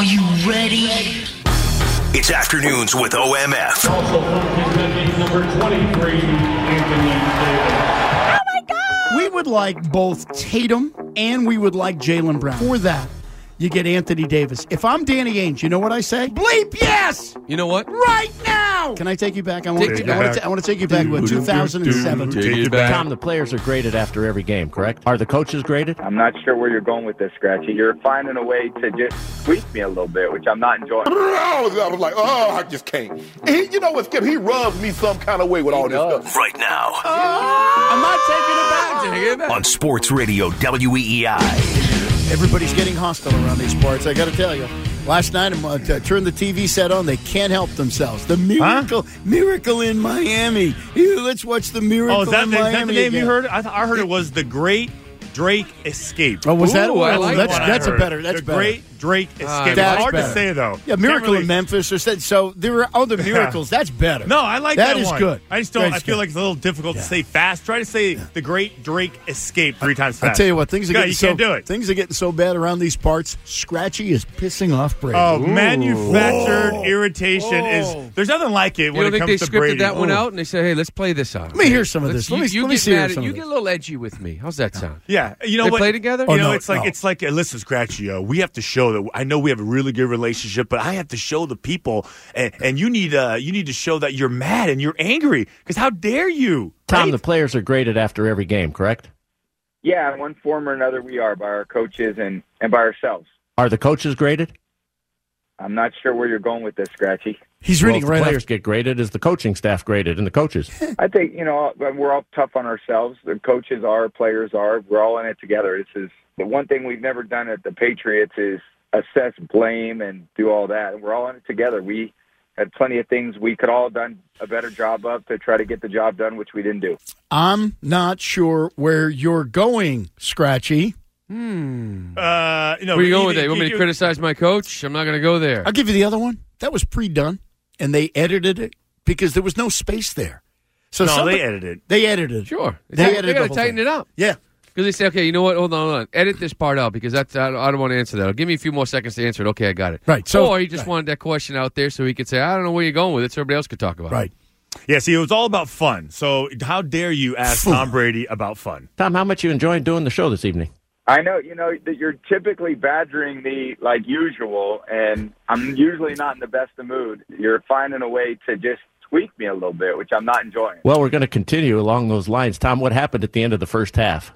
Are you ready? It's Afternoons with OMF. Also from number 23, Anthony Davis. Oh my God! We would like both Tatum and we would like Jaylen Brown. For that, you get Anthony Davis. If I'm Danny Ainge, you know what I say? Bleep yes! You know what? Right now! Can I take you back? I want to take you back to 2007. Tom, the players are graded after every game, correct? Are the coaches graded? I'm not sure where you're going with this, Scratchy. You're finding a way to just tweak me a little bit, which I'm not enjoying. I was like, I just can't. You know what, Skip? He rubs me some kind of way with all this stuff. Right now. I'm not taking it back. On Sports Radio WEEI. Everybody's getting hostile around these parts, I got to tell you. Last night, I turned the TV set on. They can't help themselves. The miracle in Miami. Let's watch the miracle in Miami. Is that the name again. you heard? I heard it was the Great Drake Escape. Oh, was that? I like that's that. a better. That's the better. Great Drake Escape. That's It's hard better. to say, though. Yeah, Miracle in Memphis. So there are other miracles. That's better. No, I like that one. That is good. I just don't. I feel like it's a little difficult to say fast. Try to say the Great Drake Escape 3 times fast. I tell you what, things are getting can't do it. Things are getting so bad around these parts. Scratchy is pissing off Brady. Oh, manufactured irritation is. There's nothing like it when it comes to Brady. You don't think they scripted that one out and they say, "Hey, let's play this out." Let me hear some of this. Let me see some of this. You get a little edgy with me. How's that sound? Yeah, you know they what? Play together. You know, it's like listen, Scratchy. We have to show that. I know we have a really good relationship, but I have to show the people, and you need to show that you're mad and you're angry because how dare you? Tom, the players are graded after every game, correct? Yeah, in one form or another, we are by our coaches and by ourselves. Are the coaches graded? I'm not sure where you're going with this, Scratchy. He's reading right. The players get graded. Is the coaching staff graded and the coaches? I think we're all tough on ourselves. The coaches are, players are. We're all in it together. This is the one thing we've never done at the Patriots is assess, blame, and do all that. We're all in it together. We had plenty of things we could all have done a better job of to try to get the job done, which we didn't do. I'm not sure where you're going, Scratchy. Where are you going with that? You want me to criticize my coach? I'm not going to go there. I'll give you the other one. That was pre-done, and they edited it because there was no space there. So they edited it. They edited it. Sure. They got to tighten it up. Yeah. Because they say, okay, you know what? Hold on. Edit this part out because I don't want to answer that. Give me a few more seconds to answer it. Okay, I got it. Right. So, or he just wanted that question out there so he could say, I don't know where you're going with it so everybody else could talk about it. Right. Yeah, see, it was all about fun. So how dare you ask Tom Brady about fun? Tom, how much you enjoyed doing the show this evening? I know, that you're typically badgering me like usual, and I'm usually not in the best of mood. You're finding a way to just tweak me a little bit, which I'm not enjoying. Well, we're going to continue along those lines. Tom, what happened at the end of the first half?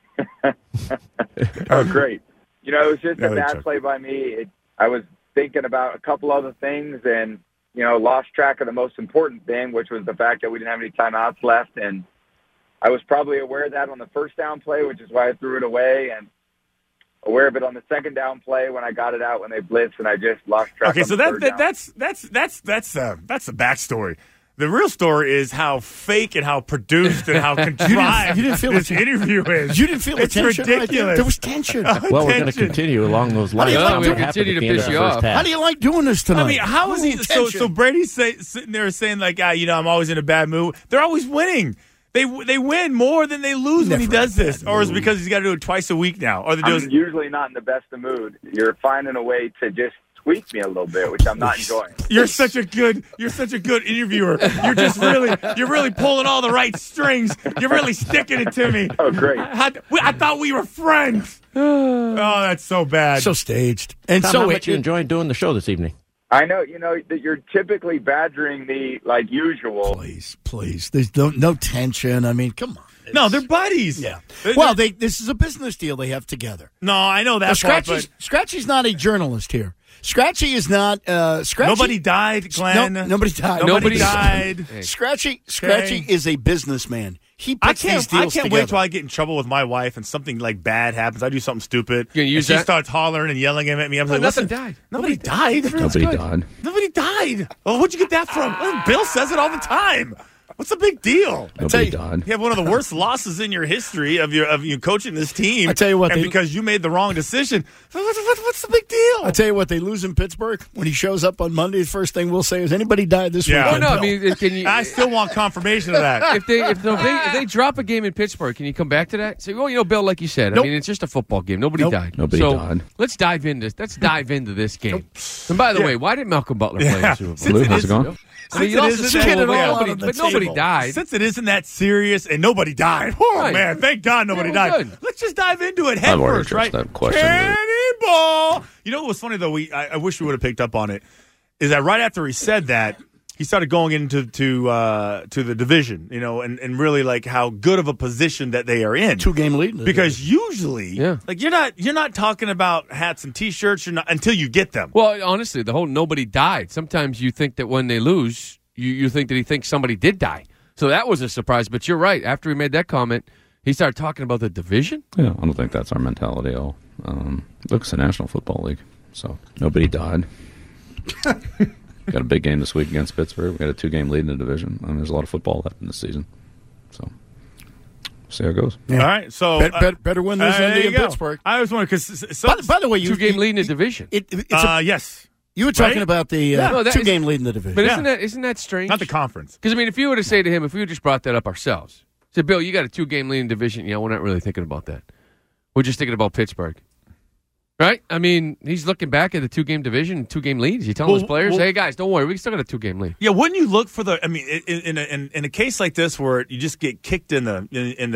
Oh, great. It was just a bad play by me. I was thinking about a couple other things and, lost track of the most important thing, which was the fact that we didn't have any timeouts left. And I was probably aware of that on the first down play, which is why I threw it away, and aware of it on the second down play when I got it out when they blitzed, and I just lost track. Okay, so that's the backstory. The real story is how fake and how produced and how contrived this interview is. You didn't feel the tension? It's ridiculous. Right there was tension. Well, we're going to continue along those lines. We're going to continue to piss you off. How do you like doing this tonight? I mean, how is he? So Brady's sitting there saying like, I'm always in a bad mood. They're always winning. They win more than they lose when he does this, or is it because he's got to do it twice a week now? Or I'm usually not in the best of mood. You're finding a way to just tweak me a little bit, which I'm not enjoying. You're such a good interviewer. You're really pulling all the right strings. You're really sticking it to me. Oh, great! I thought we were friends. Oh, that's so bad. So staged. And Tom, so how much you enjoyed doing the show this evening? I know, that you're typically badgering me like usual. Please. There's no tension. I mean, come on. No, they're buddies. Yeah. Well, this is a business deal they have together. No, I know that part, but Scratchy's not a journalist here. Scratchy is not. Scratchy. Nobody died, Glenn. Nobody died. Nobody died. Hey. Scratchy is a businessman. He puts these deals I can't wait till I get in trouble with my wife and something like bad happens. I do something stupid. She starts hollering and yelling at me. I'm like, nothing died. Nobody died. Nobody died. Nobody died. Oh, where'd you get that from? Well, Bill says it all the time. What's the big deal? Nobody died. You have one of the worst losses in your history of you coaching this team. I tell you what, and because you made the wrong decision. What's the big deal? I tell you what, they lose in Pittsburgh. When he shows up on Monday, the first thing we'll say is, "Anybody died this weekend?" Oh, no, I mean, can you? I still want confirmation of that. If they drop a game in Pittsburgh, can you come back to that? Say, well, Bill, like you said, I mean, it's just a football game. Nobody died. Nobody died. Let's dive into this game. And by the way, why did Malcolm Butler play in the Super Bowl? Blue, how's it going? I mean, nobody died. Since it isn't that serious and nobody died. Oh, Right. man, thank God nobody died. Good. Let's just dive into it head I've already first, right? addressed that question. Cannonball! You know what was funny, though? I wish we would have picked up on it, is that right after he said that, he started going into to the division, and really like how good of a position that they are in. 2-game lead. Because usually, like you're not talking about hats and T-shirts, until you get them. Well, honestly, the whole nobody died. Sometimes you think that when they lose, you think that he thinks somebody did die. So that was a surprise. But you're right. After he made that comment, he started talking about the division. Yeah, I don't think that's our mentality at all. Look, it's the National Football League, so nobody died. Got a big game this week against Pittsburgh. We got a 2-game lead in the division. I mean, there's a lot of football left in the season. So, see how it goes. Yeah. All right. So better win this Sunday in Pittsburgh. I was wondering because by the way, 2-game lead in the division. Yes. You were talking about the 2-game lead in the division. But isn't that strange? Not the conference. Because I mean, if you were to say to him, if we would just brought that up ourselves, say, Bill, you got a 2-game lead in division. Yeah, we're not really thinking about that. We're just thinking about Pittsburgh. Right? I mean, he's looking back at the 2-game division, 2-game lead. Is he telling his players, hey, guys, don't worry, we still got a 2-game lead? Yeah, wouldn't you look for in a case like this where you just get kicked in the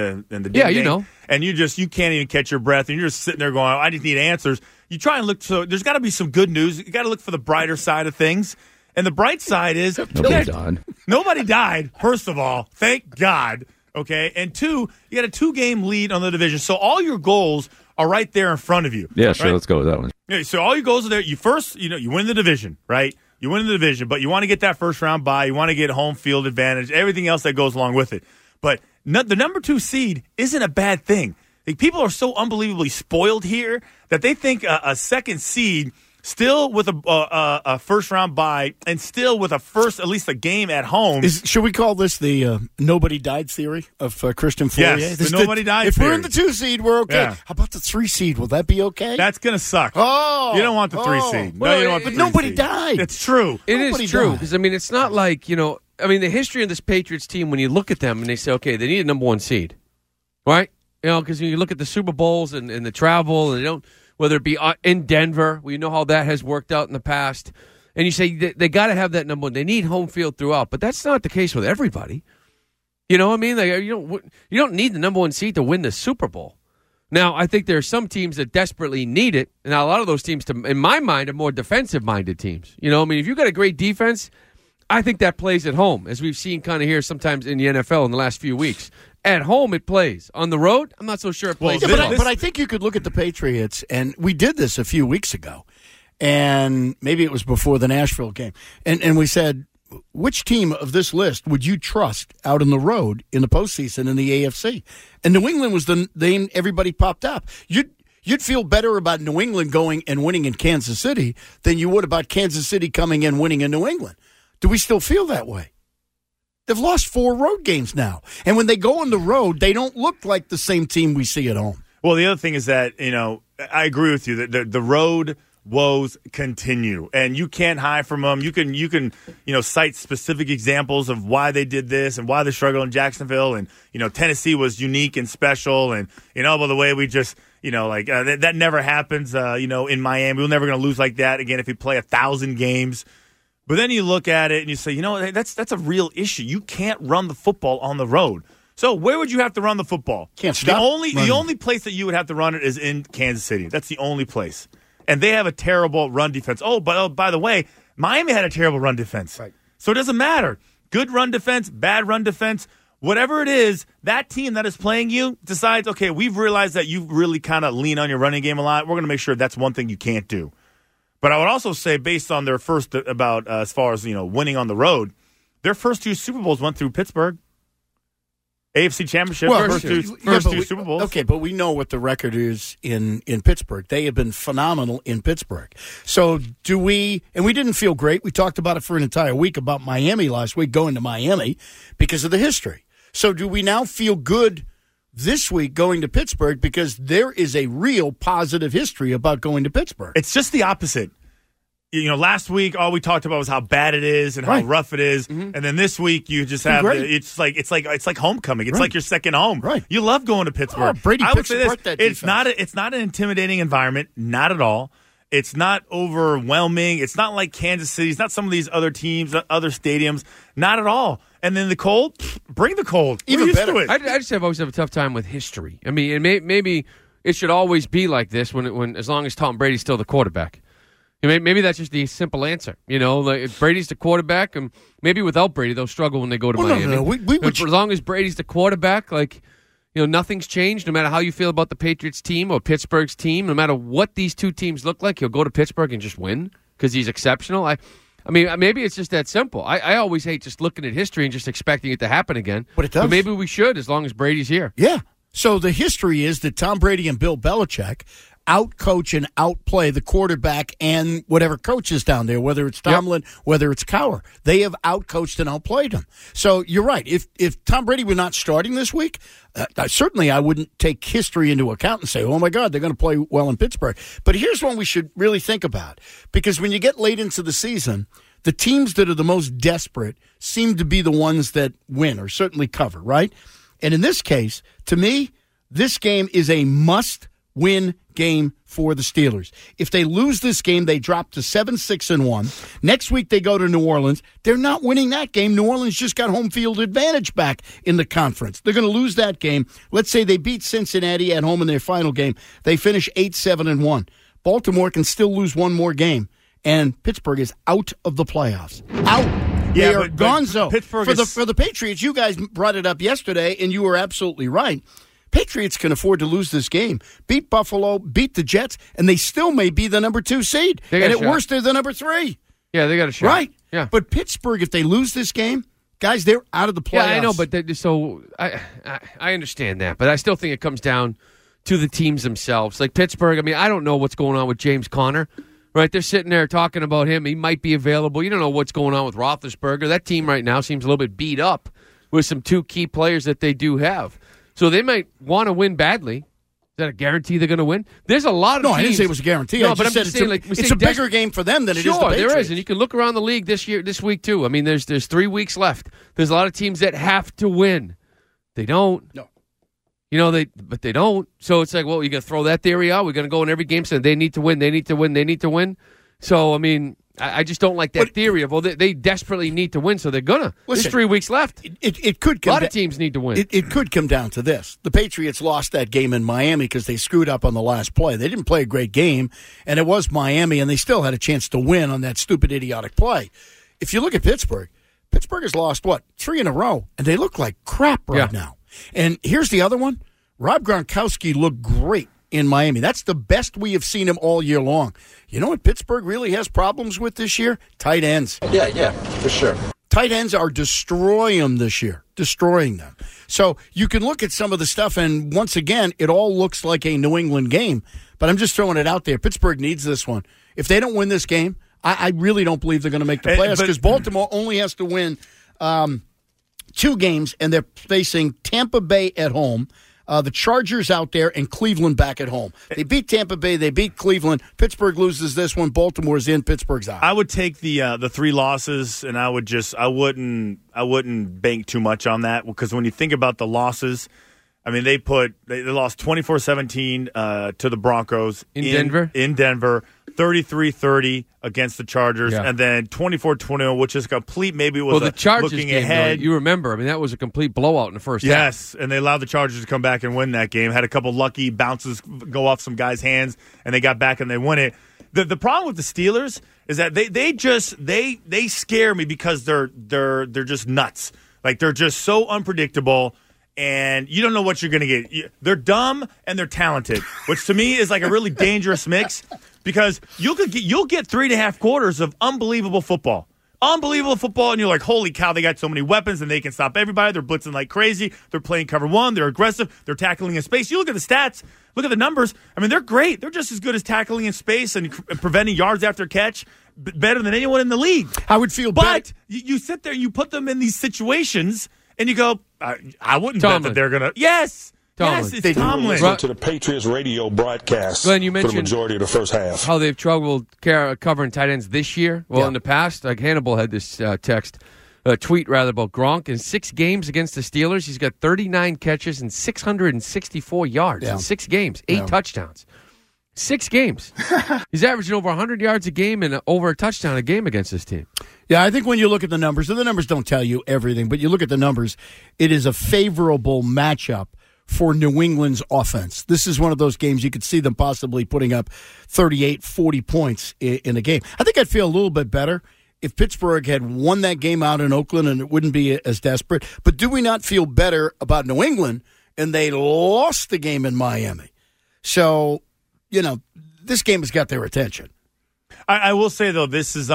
game, and you can't even catch your breath, and you're just sitting there going, I just need answers. You try and look, so there's got to be some good news. You got to look for the brighter side of things. And the bright side is nobody died. Nobody died, first of all. Thank God. Okay. And 2, you got a 2-game lead on the division. So all your goals are right there in front of you. Yeah, sure. Right? Let's go with that one. Yeah, so all your goals are there. You first, you win the division, right? You win the division, but you want to get that first round bye. You want to get home field advantage, everything else that goes along with it. But the number 2 seed isn't a bad thing. Like, people are so unbelievably spoiled here that they think a second seed, still with a first round bye, and still with at least a game at home. Should we call this the nobody died theory of Christian Fourier? Yes, the nobody died if theory. We're in the 2 seed, we're okay. Yeah. How about the 3 seed? Will that be okay? That's going to suck. Oh. You don't want the 3 seed. Well, no, you don't want the 3 nobody seed. died. It's true. It Nobody is true. died. Because, I mean, it's not like, the history of this Patriots team, when you look at them and they say, okay, they need a number 1 seed, right? Because you look at the Super Bowls and the travel, and they don't, whether it be in Denver, we know how that has worked out in the past, and you say they got to have that number 1. They need home field throughout, but that's not the case with everybody. You know what I mean? Like, you don't need the number 1 seed to win the Super Bowl. Now, I think there are some teams that desperately need it, and a lot of those teams, in my mind, are more defensive-minded teams. You know, I mean, if you've got a great defense, I think that plays at home, as we've seen kind of here sometimes in the NFL in the last few weeks. At home, it plays. On the road, I'm not so sure it plays. But I think you could look at the Patriots, and we did this a few weeks ago, and maybe it was before the Nashville game, and we said, which team of this list would you trust out on the road in the postseason in the AFC? And New England was the name everybody popped up. You'd feel better about New England going and winning in Kansas City than you would about Kansas City coming in winning in New England. Do we still feel that way? They've lost 4 road games now. And when they go on the road, they don't look like the same team we see at home. Well, the other thing is that, I agree with you that the road woes continue, and you can't hide from them. You can cite specific examples of why they did this and why they struggled in Jacksonville, and Tennessee was unique and special, and by the way, we just that never happens. In Miami, we're never going to lose like that again if we play 1,000 games. But then you look at it and you say, that's a real issue. You can't run the football on the road. So where would you have to run the football? Can't stop. The only place that you would have to run it is in Kansas City. That's the only place. And they have a terrible run defense. Oh, but by the way, Miami had a terrible run defense. Right. So it doesn't matter. Good run defense, bad run defense, whatever it is, that team that is playing you decides, okay, we've realized that you really kind of lean on your running game a lot. We're going to make sure that's one thing you can't do. But I would also say, based on their first as far as winning on the road, their first 2 Super Bowls went through Pittsburgh. AFC Championship, Well, first two Super Bowls. Okay, but we know what the record is in Pittsburgh. They have been phenomenal in Pittsburgh. So do we, and we didn't feel great. We talked about it for an entire week about Miami last week, going to Miami because of the history. So do we now feel good this week going to Pittsburgh because there is a real positive history about going to Pittsburgh? It's just the opposite. Last week all we talked about was how bad it is and how rough it is, and then this week you just have it's like homecoming. It's like your second home. Right. You love going to Pittsburgh. Oh, Brady I would say apart this: that it's not an intimidating environment, not at all. It's not overwhelming. It's not like Kansas City. It's not some of these other teams, other stadiums. Not at all. And then the cold, bring the cold. Even better. I just always have a tough time with history. I mean, maybe it should always be like this when as long as Tom Brady's still the quarterback. Maybe that's just the simple answer. Like if Brady's the quarterback, and maybe without Brady they'll struggle when they go to Miami. No. As long as Brady's the quarterback, nothing's changed. No matter how you feel about the Patriots team or Pittsburgh's team, no matter what these two teams look like, he'll go to Pittsburgh and just win because he's exceptional. I mean, maybe it's just that simple. I always hate just looking at history and just expecting it to happen again. But it does. But maybe we should, as long as Brady's here. Yeah. So the history is that Tom Brady and Bill Belichick outcoach and outplay the quarterback and whatever coach is down there, whether it's Tomlin, whether it's Cowher. They have outcoached and outplayed him. So you're right. If Tom Brady were not starting this week, certainly I wouldn't take history into account and say, oh, my God, they're going to play well in Pittsburgh. But here's one we should really think about, because when you get late into the season, the teams that are the most desperate seem to be the ones that win or certainly cover, right? And in this case, to me, this game is a must-win game for the Steelers. If they lose this game, they drop to 7-6-1. Next week they go to New Orleans. They're not winning that game. New Orleans just got home field advantage back in the conference. They're going to lose that game. Let's say they beat Cincinnati at home in their final game. They finish 8-7-1. Baltimore can still lose one more game, and Pittsburgh is out of the playoffs. Out. They are gonzo. For the Patriots, you guys brought it up yesterday, and you were absolutely right. Patriots can afford to lose this game, beat Buffalo, beat the Jets, and they still may be the number 2 seed. And at worst, they're the number 3. Yeah, they got a shot. Right. Yeah. But Pittsburgh, if they lose this game, guys, they're out of the playoffs. Yeah, I know, but I understand that. But I still think it comes down to the teams themselves. Like Pittsburgh, I mean, I don't know what's going on with James Conner. Right, they're sitting there talking about him. He might be available. You don't know what's going on with Roethlisberger. That team right now seems a little bit beat up with some 2 key players that they do have. So they might want to win badly. Is that a guarantee they're going to win? There's a lot of teams. I didn't say it was a guarantee. No, I just said it's a bigger game for them than it is the Patriots. Sure, there is, and you can look around the league this week too. I mean, there's 3 weeks left. There's a lot of teams that have to win. They don't. No. But they don't. So it's like, well, you're going to throw that theory out. We're going to go in every game saying they need to win, they need to win, they need to win. So, I mean, I just don't like that theory of, well, they desperately need to win, so they're going to. There's 3 weeks left. It could come a lot of teams need to win. It could come down to this. The Patriots lost that game in Miami because they screwed up on the last play. They didn't play a great game, and it was Miami, and they still had a chance to win on that stupid, idiotic play. If you look at Pittsburgh has lost, 3 in a row, and they look like crap right now. And here's the other one. Rob Gronkowski looked great in Miami. That's the best we have seen him all year long. You know what Pittsburgh really has problems with this year? Tight ends. Yeah, for sure. Tight ends are destroying them this year, destroying them. So you can look at some of the stuff, and once again, it all looks like a New England game. But I'm just throwing it out there. Pittsburgh needs this one. If they don't win this game, I really don't believe they're going to make the playoffs because Baltimore only has to win 2 games, and they're facing Tampa Bay at home. The Chargers out there and Cleveland back at home. They beat Tampa Bay. They beat Cleveland. Pittsburgh loses this one. Baltimore's in. Pittsburgh's out. I would take the 3 losses, and I wouldn't bank too much on that because when you think about the losses, I mean they lost 24-17 to the Broncos in Denver. In Denver. 33-30 against the Chargers, yeah. And then 24-21, which is complete. Maybe it was the Chargers looking game, ahead. Though, you remember, I mean, that was a complete blowout in the first half. Yes, and they allowed the Chargers to come back and win that game. Had a couple lucky bounces go off some guys' hands, and they got back and they won it. The problem with the Steelers is that they scare me because they're just nuts. Like they're just so unpredictable. And you don't know what you're going to get. They're dumb and they're talented, which to me is like a really dangerous mix because you'll get 3.5 quarters of unbelievable football. unbelievable football, and you're like, holy cow, they got so many weapons, and they can stop everybody. They're blitzing like crazy. They're playing cover one. They're aggressive. They're tackling in space. You look at the stats. Look at the numbers. I mean, they're great. They're just as good as tackling in space and preventing yards after catch, better than anyone in the league. I would feel But bad. you sit there, you put them in these situations, and you go, I wouldn't bet that they're going to. Yes. Tomlin. Yes, it's Tomlin. To the Patriots radio broadcast Glenn, you for the mentioned majority of the first half. how they've struggled covering tight ends this year. Well, Yeah. in the past, like Hannibal had this tweet about Gronk. In 6 games against the Steelers, he's got 39 catches and 664 yards in 6 games, 8 touchdowns. 6 games. He's averaging over 100 yards a game and over a touchdown a game against this team. Yeah, I think when you look at the numbers, and the numbers don't tell you everything, but you look at the numbers, it is a favorable matchup for New England's offense. This is one of those games you could see them possibly putting up 38, 40 points in a game. I think I'd feel a little bit better if Pittsburgh had won that game out in Oakland and it wouldn't be as desperate. But do we not feel better about New England and they lost the game in Miami? So, this game has got their attention. I will say though, this is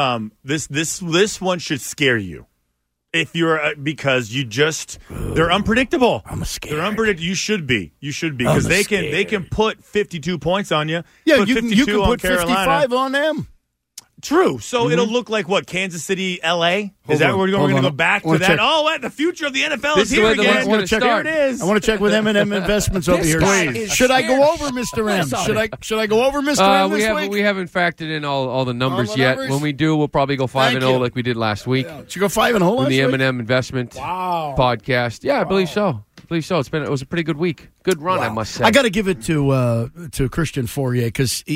this one should scare you. If you're because they're unpredictable. I'm scared. They're unpredictable. You should be because they can put 52 points on you. Yeah, put you can 52 on put Carolina. 55 on them. True. So it'll look like what? Kansas City, L.A.? Is that where we're going to go back to that? Check. Oh, what? The future of the NFL This is is here where the again. Lions wanna Check start. Here it is. I want to check with M&M Investments over here. Should I go over, Mr. M? Should I go over, Mr. M this week? We haven't factored in all the numbers the yet. numbers? When we do, we'll probably go 5-0 you. like we did last week. Did you go 5-0 last In the week? M&M Investment podcast. Yeah, I believe so. It was a pretty good week. Good run, I must say. I got to give it to Christian Fourier because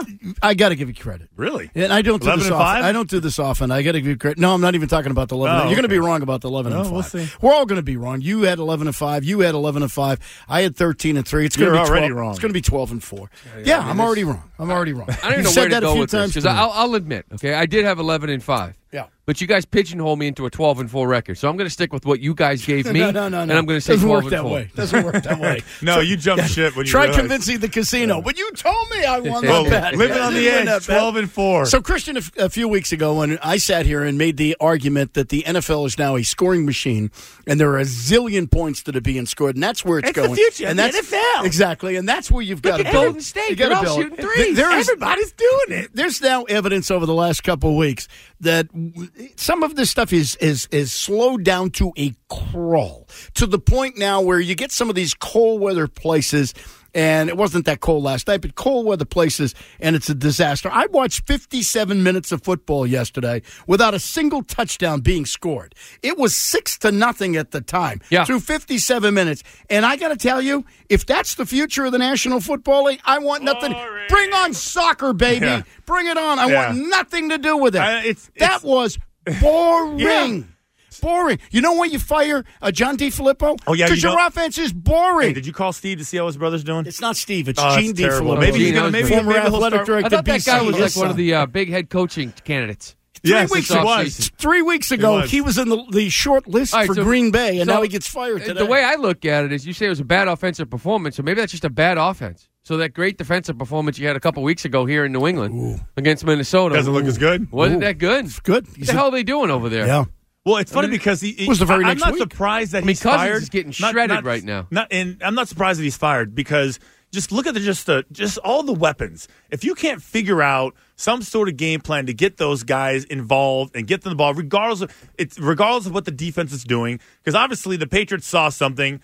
I got to give you credit. Really? And I don't do 11 this and often. 5? I don't do this often. I got to give you credit. No, I'm not even talking about the 11. Oh, You're going to okay. be wrong about the 11 and 5. We'll see. We're all going to be wrong. You had 11 and 5. You had 11 and 5. I had 13 and 3. It's going to You're be 12. already wrong. It's going to be 12 and 4. Yeah, I'm already wrong. I don't even I don't You've know said where to that a go few with this times because to me. I'll admit, okay, I did have 11 and 5. Yeah. But you guys pigeonhole me into a 12 and 4 record, so I'm going to stick with what you guys gave me. No. And I'm going to say Doesn't 12 work and that 4. way. Doesn't work that way. No, you jumped ship when you Try realized. convincing the casino, but you told me I won Well, that bet. living on the edge, 12 and 4. So, Christian, a few weeks ago, when I sat here and made the argument that the NFL is now a scoring machine, and there are a zillion points that are being scored, and that's where it's going. the future and of that's the NFL. Exactly, and that's where you've got to at build. Golden State. You gotta They're all build. shooting threes. Everybody's doing it. There's now evidence over the last couple of weeks that some of this stuff is slowed down to a crawl, to the point now where you get some of these cold weather places. And it wasn't that cold last night, but cold weather places, and it's a disaster. I watched 57 minutes of football yesterday without a single touchdown being scored. It was 6-0 at the time through 57 minutes. And I got to tell you, if that's the future of the National Football League, I want nothing. Bring on soccer, baby. Yeah. Bring it on. I want nothing to do with it. That was boring. Yeah. Boring. You know when you fire John DeFilippo? Oh, yeah, Because you your don't- offense is boring. Hey, did you call Steve to see how his brother's doing? It's not Steve. It's Oh, Gene that's terrible. DeFilippo. Maybe he's gonna Gene, former maybe he'll athletic start- director. I thought that BC. guy was like His one of son. the big head coaching candidates. Yes, weeks it ago. was. 3 weeks ago, was. he was in the short list All right, for so- Green Bay, and so now he gets fired today. The way I look at it is you say it was a bad offensive performance, so maybe that's just a bad offense. So that great defensive performance you had a couple weeks ago here in New England against Minnesota Doesn't look as good. wasn't that good? Good. What the hell are they doing over there? Yeah. Well, it's funny because he was the very I'm next not week. surprised that I mean, he's Cousins fired. is getting shredded right now. And I'm not surprised that he's fired because just look at just all the weapons. If you can't figure out some sort of game plan to get those guys involved and get them the ball, regardless of what the defense is doing, because obviously the Patriots saw something.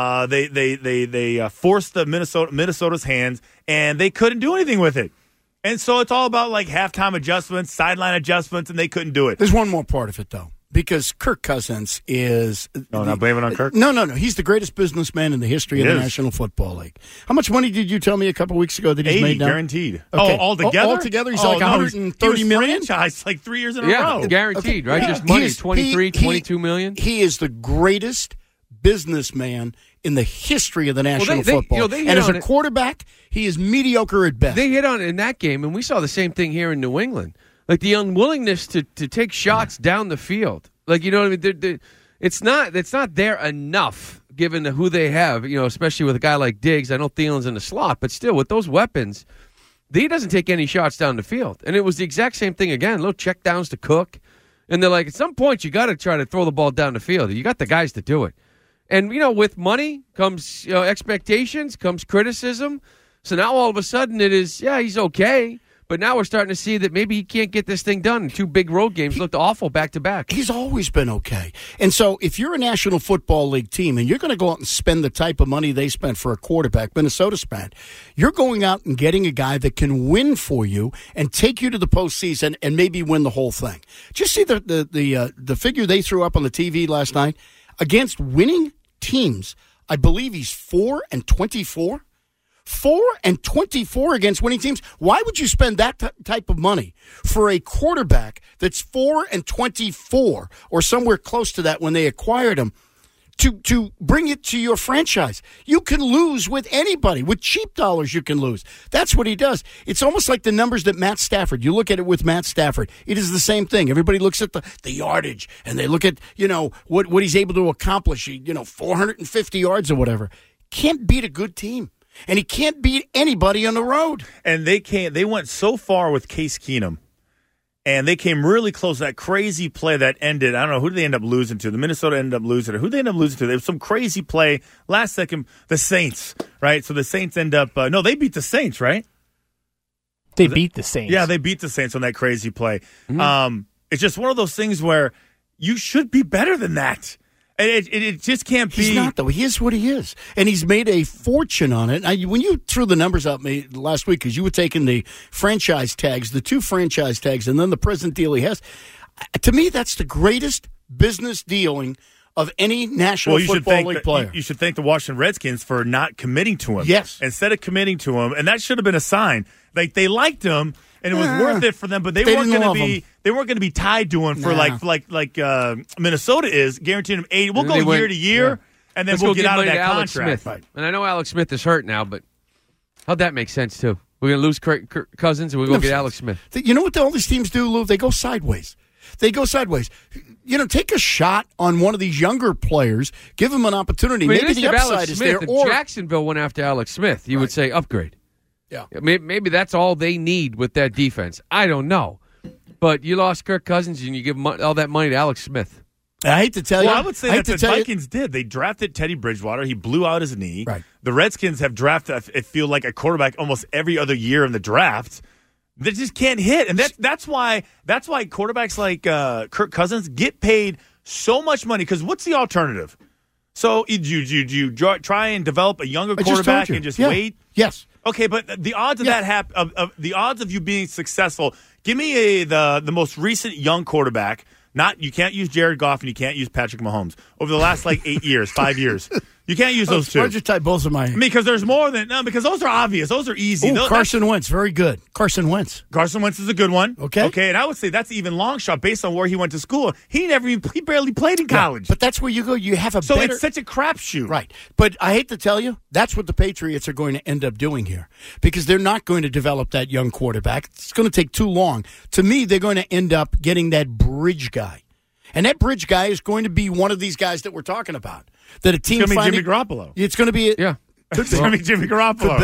They forced the Minnesota's hands, and they couldn't do anything with it. And so it's all about like halftime adjustments, sideline adjustments, and they couldn't do it. There's one more part of it, though, because Kirk Cousins is... Not blaming on Kirk? No. He's the greatest businessman in the history of the is. National Football League. How much money did you tell me a couple weeks ago that he's 80 made now? guaranteed. Okay. Oh, altogether? Altogether, he's like no, $130 million? Franchised like 3 years in a Yeah, row. guaranteed, Okay. right? Just He money, is- 23, he- 22 million. He is the greatest businessman in the history of the National they- Football. they hit and as on a it. quarterback, he is mediocre at best. They hit on it in that game, and we saw the same thing here in New England. Like the unwillingness to take shots down the field. Like, you know what I mean? It's not there enough given who they have, you know, especially with a guy like Diggs. I know Thielen's in the slot, but still, with those weapons, he doesn't take any shots down the field. And it was the exact same thing again. Little check downs to Cook. And they're like, at some point, you got to try to throw the ball down the field. You got the guys to do it. And, with money comes expectations, comes criticism. So now all of a sudden it is, he's okay. But now we're starting to see that maybe he can't get this thing done. 2 big road games looked awful back-to-back. He's always been okay. And so if you're a National Football League team and you're going to go out and spend the type of money they spent for a quarterback, Minnesota spent, you're going out and getting a guy that can win for you and take you to the postseason and maybe win the whole thing. Did you see the figure they threw up on the TV last night? Against winning teams, I believe he's 4-24. 4-24 against winning teams. Why would you spend that type of money for a quarterback that's 4-24 or somewhere close to that when they acquired him to bring it to your franchise? You can lose with anybody. With cheap dollars, you can lose. That's what he does. It's almost like the numbers that Matt Stafford. You look at it with Matt Stafford. It is the same thing. Everybody looks at the yardage, and they look at, what he's able to accomplish, 450 yards or whatever. Can't beat a good team. And he can't beat anybody on the road. And they went so far with Case Keenum. And they came really close. That crazy play that ended, I don't know, who did they end up losing to? The Minnesota ended up losing to. Who did they end up losing to? There was some crazy play. Last second, the Saints, right? So the Saints end up, no, they beat the Saints, right? They beat the Saints. Yeah, they beat the Saints on that crazy play. Mm-hmm. It's just one of those things where you should be better than that. And it just can't be. He's not, though. He is what he is. And he's made a fortune on it. When you threw the numbers out last week, because you were taking the franchise tags, the 2 franchise tags, and then the present deal he has, to me, that's the greatest business dealing of any National Football League player. You should thank the Washington Redskins for not committing to him. Yes. Instead of committing to him, and that should have been a sign. Like, they liked him, and it was worth it for them, but they weren't going to be. They weren't going to be tied to him for like Minnesota is, guaranteeing him 8. We'll go year to year, and then we'll get out of that Alex contract. Smith. Right. And I know Alex Smith is hurt now, but how'd that make sense too? We're going to lose Kirk Cousins, and we're going to get Alex Smith. You know what all these teams do, Lou? They go sideways. Take a shot on one of these younger players. Give them an opportunity. Maybe the upside is there. If Jacksonville went after Alex Smith, you would say upgrade. Yeah. Maybe that's all they need with that defense. I don't know. But you lost Kirk Cousins, and you give all that money to Alex Smith. I hate to tell you. I would say that the Vikings did. They drafted Teddy Bridgewater. He blew out his knee. Right. The Redskins have drafted, I feel like, a quarterback almost every other year in the draft. They just can't hit. And that's why quarterbacks like Kirk Cousins get paid so much money. Because what's the alternative? So you try and develop a younger quarterback and just wait? Yes. Okay, but the odds of that the odds of you being successful. Give me the most recent young quarterback. You can't use Jared Goff and you can't use Patrick Mahomes over the last 8 years, 5 years. You can't use those 2. Why'd you type both of my? Because there's more than because those are obvious. Those are easy. Carson Wentz, very good. Carson Wentz is a good one. Okay, and I would say that's even long shot based on where he went to school. He barely played in college. But that's where you go. You have so it's such a crapshoot, right? But I hate to tell you, that's what the Patriots are going to end up doing here because they're not going to develop that young quarterback. It's going to take too long. To me, they're going to end up getting that bridge guy. And that bridge guy is going to be one of these guys that we're talking about. That a team it's going to be Jimmy Garoppolo. It's going to be It's going to be Jimmy Garoppolo.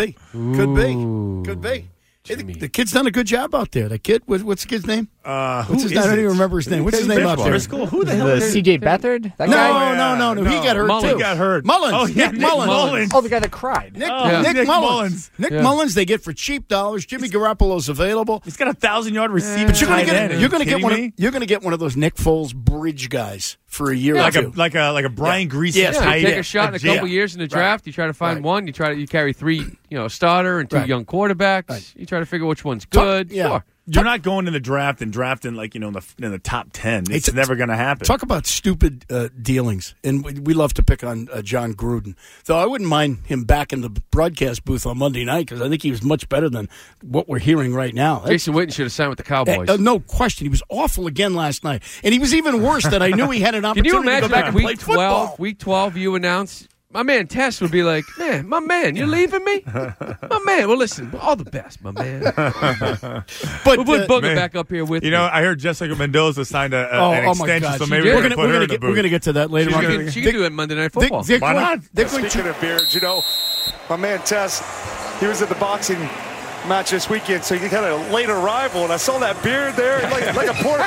Could be. The kid's done a good job out there. The kid, what's the kid's name? What's his name? I don't even remember his name. What's his name out there? Who the hell is C.J. Beathard? That guy? No. He got hurt Mullins. too. He got hurt. Mullins. Oh, yeah, Nick Mullins. Oh, the guy that cried. Nick Mullins. Nick Mullins. They get for cheap dollars. Jimmy Garoppolo's available. He's got a 1,000-yard receiver. But you're going to get one of those Nick Foles bridge guys for a year or two. Like a Brian Grease. You take a shot in a couple years in the draft. You try to find one. You carry 3, starter and 2 young quarterbacks. Right. You try to figure which one's good. Sure. You're not going in the draft and drafting in the top 10. It's never going to happen. Talk about stupid dealings, and we love to pick on John Gruden. Though I wouldn't mind him back in the broadcast booth on Monday night because I think he was much better than what we're hearing right now. Jason Witten should have signed with the Cowboys. No question, he was awful again last night, and he was even worse that I knew he had an opportunity to go back and play football. Week 12, you announce. My man Tess would be like, man, you leaving me? My man, well, listen, all the best, my man. But we'll put Booger back up here with me. I heard Jessica Mendoza signed an extension, so maybe we're going to get to that later on. She can do it Monday Night Football. Why not? Speaking of beards, my man Tess, he was at the boxing match this weekend, so you kind of late arrival, and I saw that beard there, like a poor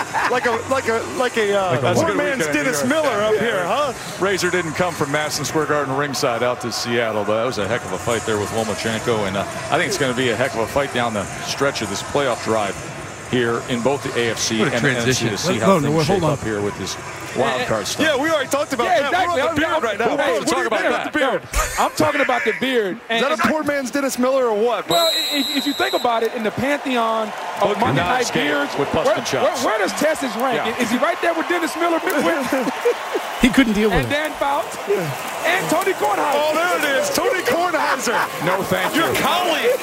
man's Dennis Miller up here, huh? Razor didn't come from Madison Square Garden ringside out to Seattle, but that was a heck of a fight there with Lomachenko, and I think it's going to be a heck of a fight down the stretch of this playoff drive here in both the AFC and the NFC to see how things shape up here with this wild card stuff. Yeah, we already talked about that. Exactly. We're on the beard right now. We're talking about the beard. I'm talking about the beard. Is that a poor man's Dennis Miller or what? Well, if you think about it, in the pantheon of Monday Night Beards, with where does Tessis rank? Yeah. Is he right there with Dennis Miller? He couldn't deal with it. And Dan Fouts and Tony Kornheiser. Oh, there it is. Tony Kornheiser. No, thank you. Your colleague.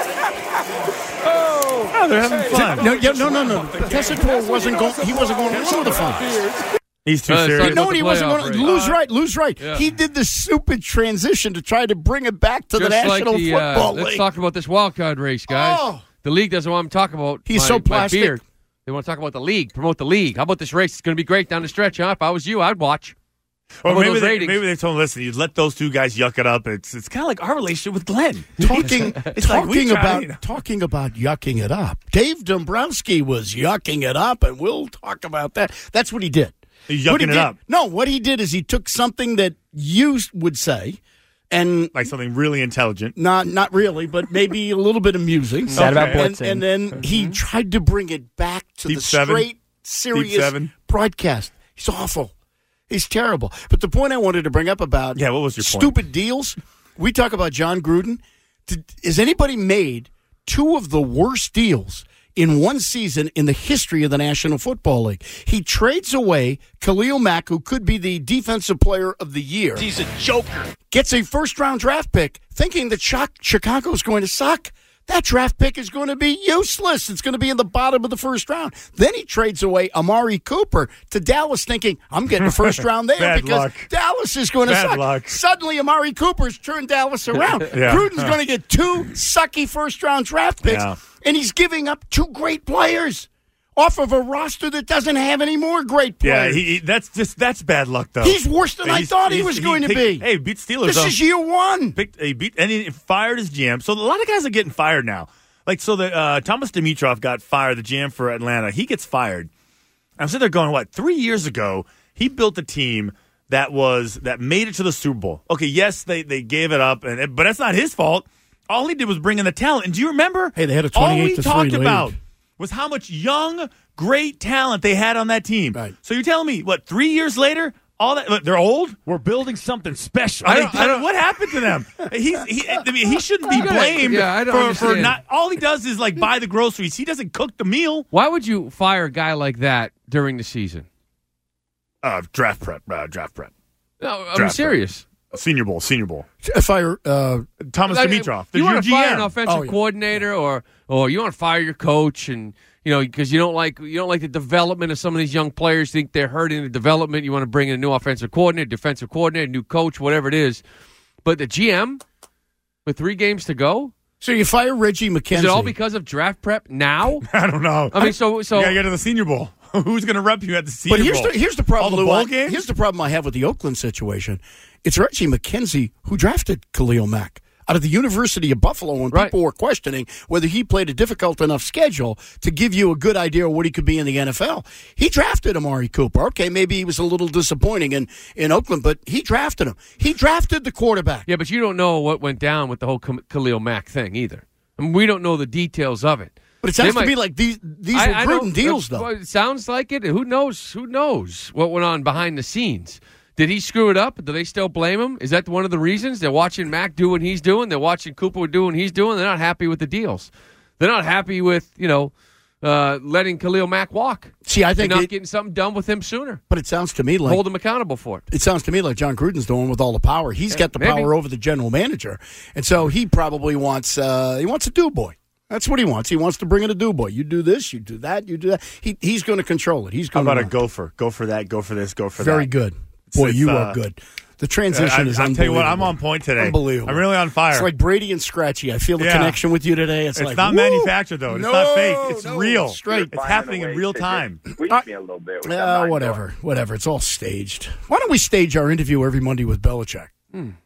Oh, they're having fun. No. Tessitor wasn't going. He wasn't going along with the fun. He's too serious. No, he wasn't going to lose right. Yeah. He did this stupid transition to try to bring it back to the National Football League. Let's talk about this wild card race, guys. Oh. The league doesn't want him to talk about so plastic. My beard. They want to talk about the league, promote the league. How about this race? It's going to be great down the stretch, huh? If I was you, I'd watch. Or maybe they told him, listen, you let those two guys yuck it up. It's kind of like our relationship with Glenn. Talking about yucking it up. Dave Dombrowski was yucking it up, and we'll talk about that. That's what he did. Yucking it up. No, what he did is he took something that you would say, and like something really intelligent. Not really, but maybe a little bit amusing. And then he tried to bring it back to the straight, serious broadcast. He's awful. He's terrible. But the point I wanted to bring up about what was your stupid deals, we talk about John Gruden. Has anybody made two of the worst deals in one season in the history of the National Football League? He trades away Khalil Mack, who could be the Defensive Player of the Year. He's a joker. Gets a first-round draft pick, thinking that Chicago's going to suck. That draft pick is going to be useless. It's going to be in the bottom of the first round. Then he trades away Amari Cooper to Dallas, thinking, I'm getting the first round there because Dallas is going to suck. Luck. Suddenly, Amari Cooper's turned Dallas around. Gruden's going to get two sucky first-round draft picks, and he's giving up two great players off of a roster that doesn't have any more great players. Yeah, that's bad luck, though. He's worse than I thought he was going to be. Hey, beat Steelers. This is year one. He fired his GM. So a lot of guys are getting fired now. Like, so Thomas Dimitroff got fired, the GM for Atlanta. He gets fired. I'm sitting there going, 3 years ago, he built a team that made it to the Super Bowl. Okay, yes, they gave it up, but that's not his fault. All he did was bring in the talent. And do you remember? Hey, they had a 28-3 all we talked lead. About was how much young, great talent they had on that team. Right. So you're telling me, 3 years later, all that they're old? We're building something special. I don't, what happened to them? He shouldn't be blamed for not. All he does is buy the groceries. He doesn't cook the meal. Why would you fire a guy like that during the season? Draft prep. No, I'm serious. Senior Bowl. Fire Thomas Dimitroff. You want to fire an offensive coordinator, or you want to fire your coach, and because you don't like the development of some of these young players. Think they're hurting the development. You want to bring in a new offensive coordinator, defensive coordinator, new coach, whatever it is. But the GM with 3 games to go. So you fire Reggie McKenzie. Is it all because of draft prep now? I don't know. I mean, so you gotta get to the Senior Bowl. Who's going to rep you at the Senior Bowl? But here's the problem. All the bowl games? Here's the problem I have with the Oakland situation. It's Reggie McKenzie who drafted Khalil Mack out of the University of Buffalo when people were questioning whether he played a difficult enough schedule to give you a good idea of what he could be in the NFL. He drafted Amari Cooper. Okay, maybe he was a little disappointing in Oakland, but he drafted him. He drafted the quarterback. Yeah, but you don't know what went down with the whole Khalil Mack thing either. I mean, we don't know the details of it. But it sounds to me like these were Gruden deals, though. It sounds like it. Who knows? Who knows what went on behind the scenes? Did he screw it up? Do they still blame him? Is that one of the reasons? They're watching Mack do what he's doing. They're watching Cooper do what he's doing. They're not happy with the deals. They're not happy with, letting Khalil Mack walk. See, I think not getting something done with him sooner. But it sounds to me like hold him accountable for it. It sounds to me like John Gruden's the one with all the power. He's got the power over the general manager, and so he probably wants a do boy. That's what he wants. He wants to bring in a do boy. You do this, you do that, you do that. He's going to control it. How about a gopher? Go for that. Go for this. Go for Very that. Very good. Boy, you are good. The transition is unbelievable. I'll tell you what, I'm on point today. Unbelievable. I'm really on fire. It's like Brady and Scratchy. I feel the connection with you today. It's like, not manufactured, though. It's not fake. It's real. Straight. It's happening in real time. Squeeze me a little bit. Whatever. It's all staged. Why don't we stage our interview every Monday with Belichick? Well,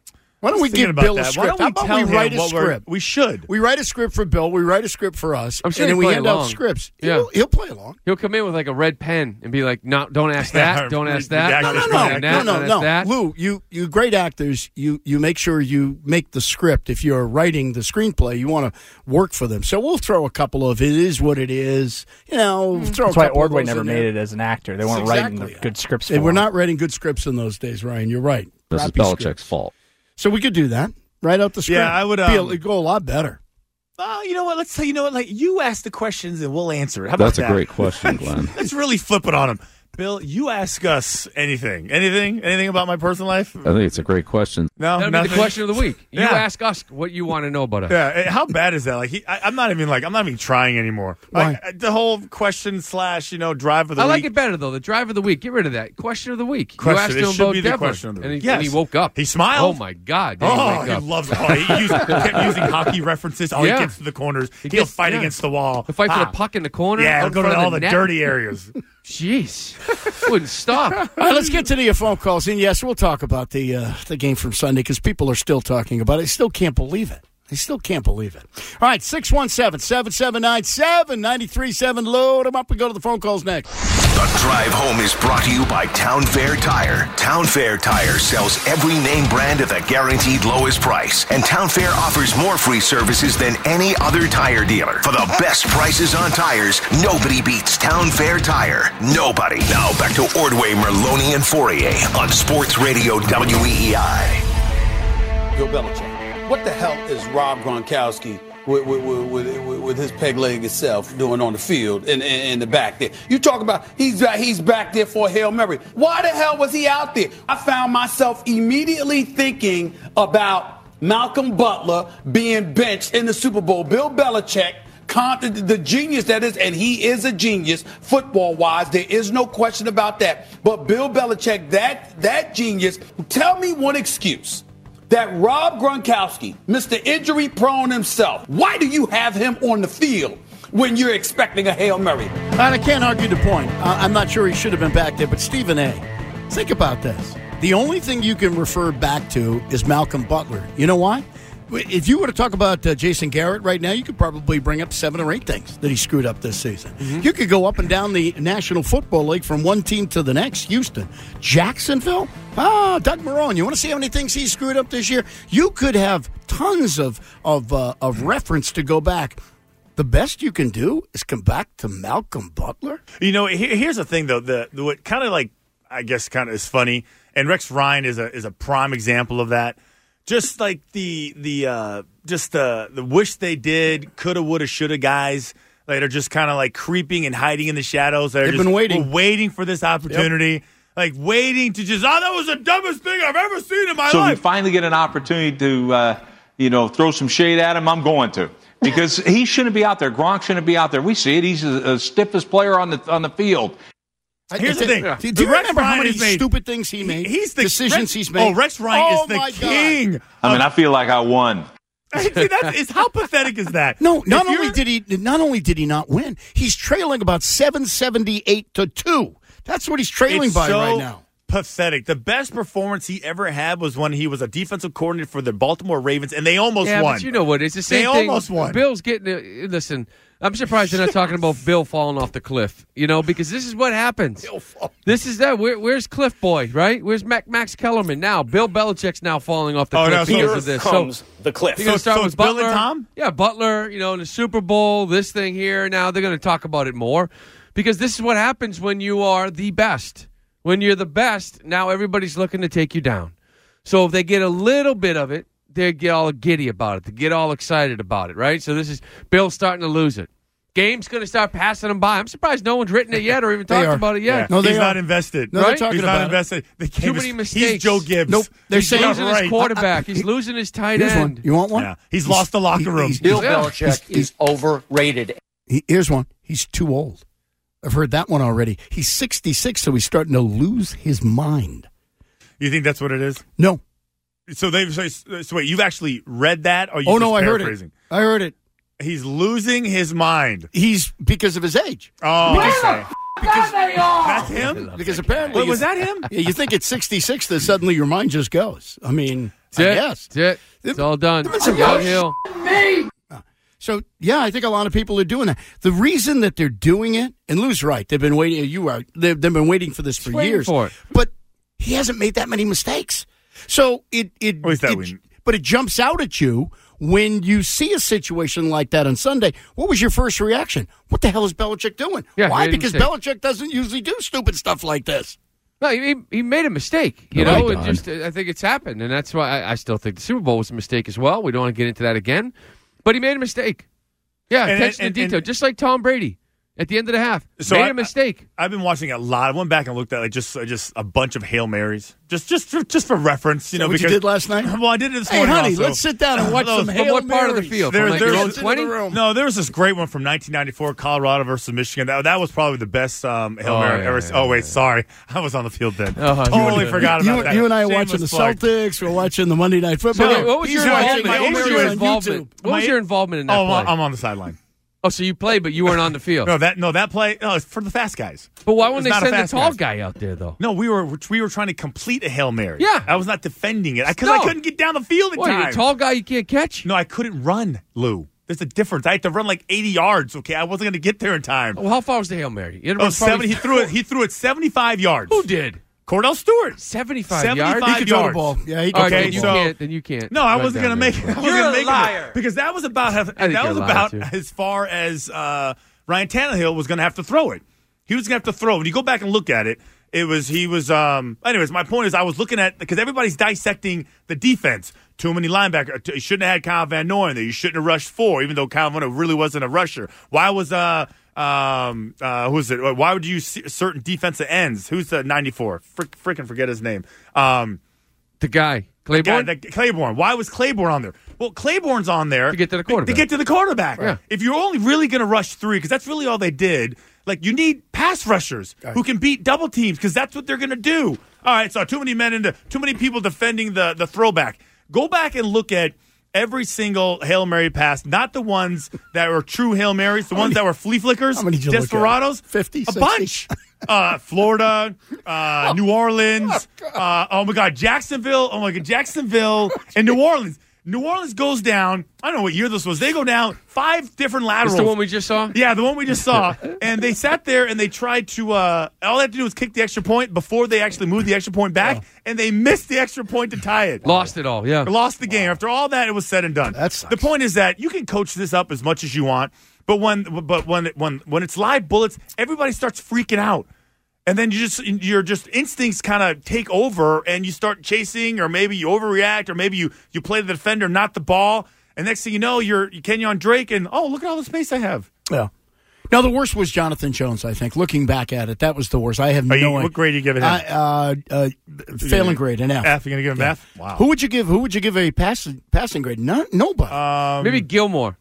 Why don't we give Bill a script? How about we write a script? We should. We write a script for Bill. We write a script for us. I'm sure and then we hand along. out scripts. Yeah. He'll play along. He'll come in with like a red pen and be like, "No, don't ask that. Don't ask that. No. Lou, you great actors. You make sure you make the script. If you're writing the screenplay, you want to work for them. So we'll throw a couple of "it is what it is." Throw. That's why Ordway never made it as an actor. They weren't writing the good scripts. They were not writing good scripts in those days, Ryan. You're right. This is Belichick's fault. So we could do that. Write out the script. Yeah, I would. It'd go a lot better. You know what? Let's say, like, you ask the questions and we'll answer it. How That's about that? a great question, Glenn. Let's really flip it on him. Bill, you ask us anything about my personal life? I think it's a great question. No, that'll be the question of the week. You Yeah. ask us what you want to know about us. Yeah, how bad is that? Like, I'm not even trying anymore. Like, the whole question / drive of the week. I like it better though. The drive of the week. Get rid of that. Question of the week. Question. You asked It him should about be the Devlin, question of the and week. he, and he woke up. He smiled. Oh my God! Did He wake up? loves it. He kept using hockey referces. He gets to the corners. He'll fight against the wall. He'll fight for the puck in the corner. Yeah, he'll out go in to front all of the net. dirty areas. Jeez, wouldn't stop. All right, let's get to the phone calls. And yes, we'll talk about the game from Sunday because people are still talking about it. I still can't believe it. All right, 617-779-7937. Load them up and go to the phone calls next. The Drive Home is brought to you by Town Fair Tire. Town Fair Tire sells every name brand at the guaranteed lowest price. And Town Fair offers more free services than any other tire dealer. For the best prices on tires, nobody beats Town Fair Tire. Nobody. Now back to Ordway, Merloni, and Fourier on Sports Radio WEEI. Bill Belichick. What the hell is Rob Gronkowski with his peg-legged self doing on the field in the back there? You talk about he's back there for a Hail Mary. Why the hell was he out there? I found myself immediately thinking about Malcolm Butler being benched in the Super Bowl. Bill Belichick, the genius that is, and he is a genius football-wise. There is no question about that. But Bill Belichick, that genius, tell me one excuse that Rob Gronkowski, Mr. Injury-prone himself, why do you have him on the field when you're expecting a Hail Mary? And I can't argue the point. I'm not sure he should have been back there, but Stephen A., think about this. The only thing you can refer back to is Malcolm Butler. You know why? If you were to talk about Jason Garrett right now, you could probably bring up 7 or 8 things that he screwed up this season. Mm-hmm. You could go up and down the National Football League from one team to the next. Houston, Jacksonville, Doug Marrone. You want to see how many things he screwed up this year? You could have tons of reference to go back. The best you can do is come back to Malcolm Butler. Here's the thing, though. What kind of is funny, and Rex Ryan is a prime example of that. Just like the wish they did, coulda, woulda, shoulda guys that are just kind of like creeping and hiding in the shadows. They've been waiting. Waiting for this opportunity. Yep. Waiting to just, that was the dumbest thing I've ever seen in my life. So you finally get an opportunity to, throw some shade at him, I'm going to. Because he shouldn't be out there. Gronk shouldn't be out there. We see it. He's the stiffest player on the field. Here's the thing. Do you remember how many stupid things he made? Decisions he's made. Oh, Rex Ryan is the king. I feel like I won. How pathetic is that? No, not only did he not win, he's trailing about 778-2. That's what he's trailing by right now. Pathetic. The best performance he ever had was when he was a defensive coordinator for the Baltimore Ravens, and they almost won. But you know what? It's the same thing. They almost won. Bill's getting listen. I'm surprised they're not talking about Bill falling off the cliff. Because this is what happens. This is that. Where's Cliff Boy? Right? Where's Max Kellerman now? Bill Belichick's now falling off the cliff because of this. Comes the cliff. You're going to start with Butler. Bill and Tom? Yeah, Butler. In the Super Bowl. This thing here. Now they're going to talk about it more because this is what happens when you are the best. When you're the best, now everybody's looking to take you down. So if they get a little bit of it, they get all giddy about it. They get all excited about it, right? So this is Bill starting to lose it. Game's going to start passing them by. I'm surprised no one's written it yet or even talked about it yet. Yeah. No, he's not invested. No, right? they're talking he's about not invested. The game Too many mistakes. He's Joe Gibbs. Nope. They're he's saying losing his quarterback. He's losing his tight Here's end. One. You want one? Yeah. He's lost the locker room. Bill Belichick is overrated. Here's one. He's too old. I've heard that one already. He's 66, so he's starting to lose his mind. You think that's what it is? No. So wait, you've actually read that? Or I heard it. He's losing his mind. He's because of his age. Oh, That's him? Because apparently... Wait, was that him? Yeah, you think it's 66 that suddenly your mind just goes. I mean, That's it. It's all done. Downhill. So, yeah, I think a lot of people are doing that. The reason that they're doing it, and Lou's right, they've been waiting. They've been waiting for this for years. For it. But he hasn't made that many mistakes. So it jumps out at you when you see a situation like that on Sunday. What was your first reaction? What the hell is Belichick doing? Yeah, Why? he made a Because mistake. Belichick doesn't usually do stupid stuff like this. No, he made a mistake. You Right. know, I think it's happened, and that's why I still think the Super Bowl was a mistake as well. We don't want to get into that again, but he made a mistake. Yeah, attention to detail, just like Tom Brady at the end of the half. Made a mistake. I've been watching a lot. I went back and looked at just a bunch of Hail Marys, just for reference. You know, what because you did last night? Well, I did it this Hey, morning. honey, also. let's sit down and watch some Hail what part of the Marys. field? There From your own was 20? No, there was this great one from 1994, Colorado versus Michigan. That was probably the best Hail Mary ever. Oh wait, sorry, I was on the field then. Totally forgot about that. You and I are watching Shameless the plug. Celtics. We're watching the Monday Night Football. So, what was your involvement? What was your involvement in that Oh, play? I'm on the sideline. Oh, so you played, but you weren't on the field. that play. No, it's for the fast guys. But why wouldn't they It's not send a the fast tall guys. guy out there though? No, we were trying to complete a Hail Mary. Yeah. I was not defending it because I couldn't get down the field in What, time. you're a tall guy you can't catch? No, I couldn't run, Lou. There's a difference. I had to run like 80 yards. Okay, I wasn't going to get there in time. Well, how far was the Hail Mary? You had to Oh, run 70. He threw it 75 yards. Who did? Cordell Stewart. 75 yards? He could throw the ball. Yeah, he could All right, throw the then ball. then you can't. No, I run wasn't down going to there. make it. You're a liar. Because that was about as far as Ryan Tannehill was going to have to throw it. He was going to have to throw. When you go back and look at it, anyways, my point is I was looking at, because everybody's dissecting the defense. Too many linebackers. You shouldn't have had Kyle Van Noy in there. You shouldn't have rushed 4, even though Kyle Van Noy really wasn't a rusher. Why was who's it? Why would you see certain defensive ends? Who's the 94? Freaking forget his name. The guy. Claiborne? Claiborne. Why was Claiborne on there? Well, Claiborne's on there to get to the quarterback. To get to the quarterback. Yeah. If you're only really going to rush 3, because that's really all they did, like you need pass rushers who can beat double teams, because that's what they're going to do. All right, so too many people defending the throwback. Go back and look at every single Hail Mary pass, not the ones that were true Hail Marys, the ones that were flea flickers, How many did you look at? desperados. 50, a 60? bunch. Florida, New Orleans, oh my God, Jacksonville, and New Orleans. New Orleans goes down. I don't know what year this was. They go down 5 different laterals. It's the one we just saw? Yeah, the one we just saw. And they sat there and they tried to, all they had to do was kick the extra point before they actually moved the extra point back, and they missed the extra point to tie it. Lost it all, yeah. Lost the game. After all that, it was said and done. The point is that you can coach this up as much as you want, but when it's live bullets, everybody starts freaking out. And then your instincts kind of take over, and you start chasing, or maybe you overreact, or maybe you play the defender, not the ball. And next thing you know, you're Kenyon Drake, and look at all the space I have. Yeah. No, the worst was Jonathan Jones, I think. Looking back at it, that was the worst. I have no idea. What grade are you giving him? Failing grade, an F. F. You're going to give him F? Wow. Who would you give a passing grade? Nobody. Maybe Gilmore.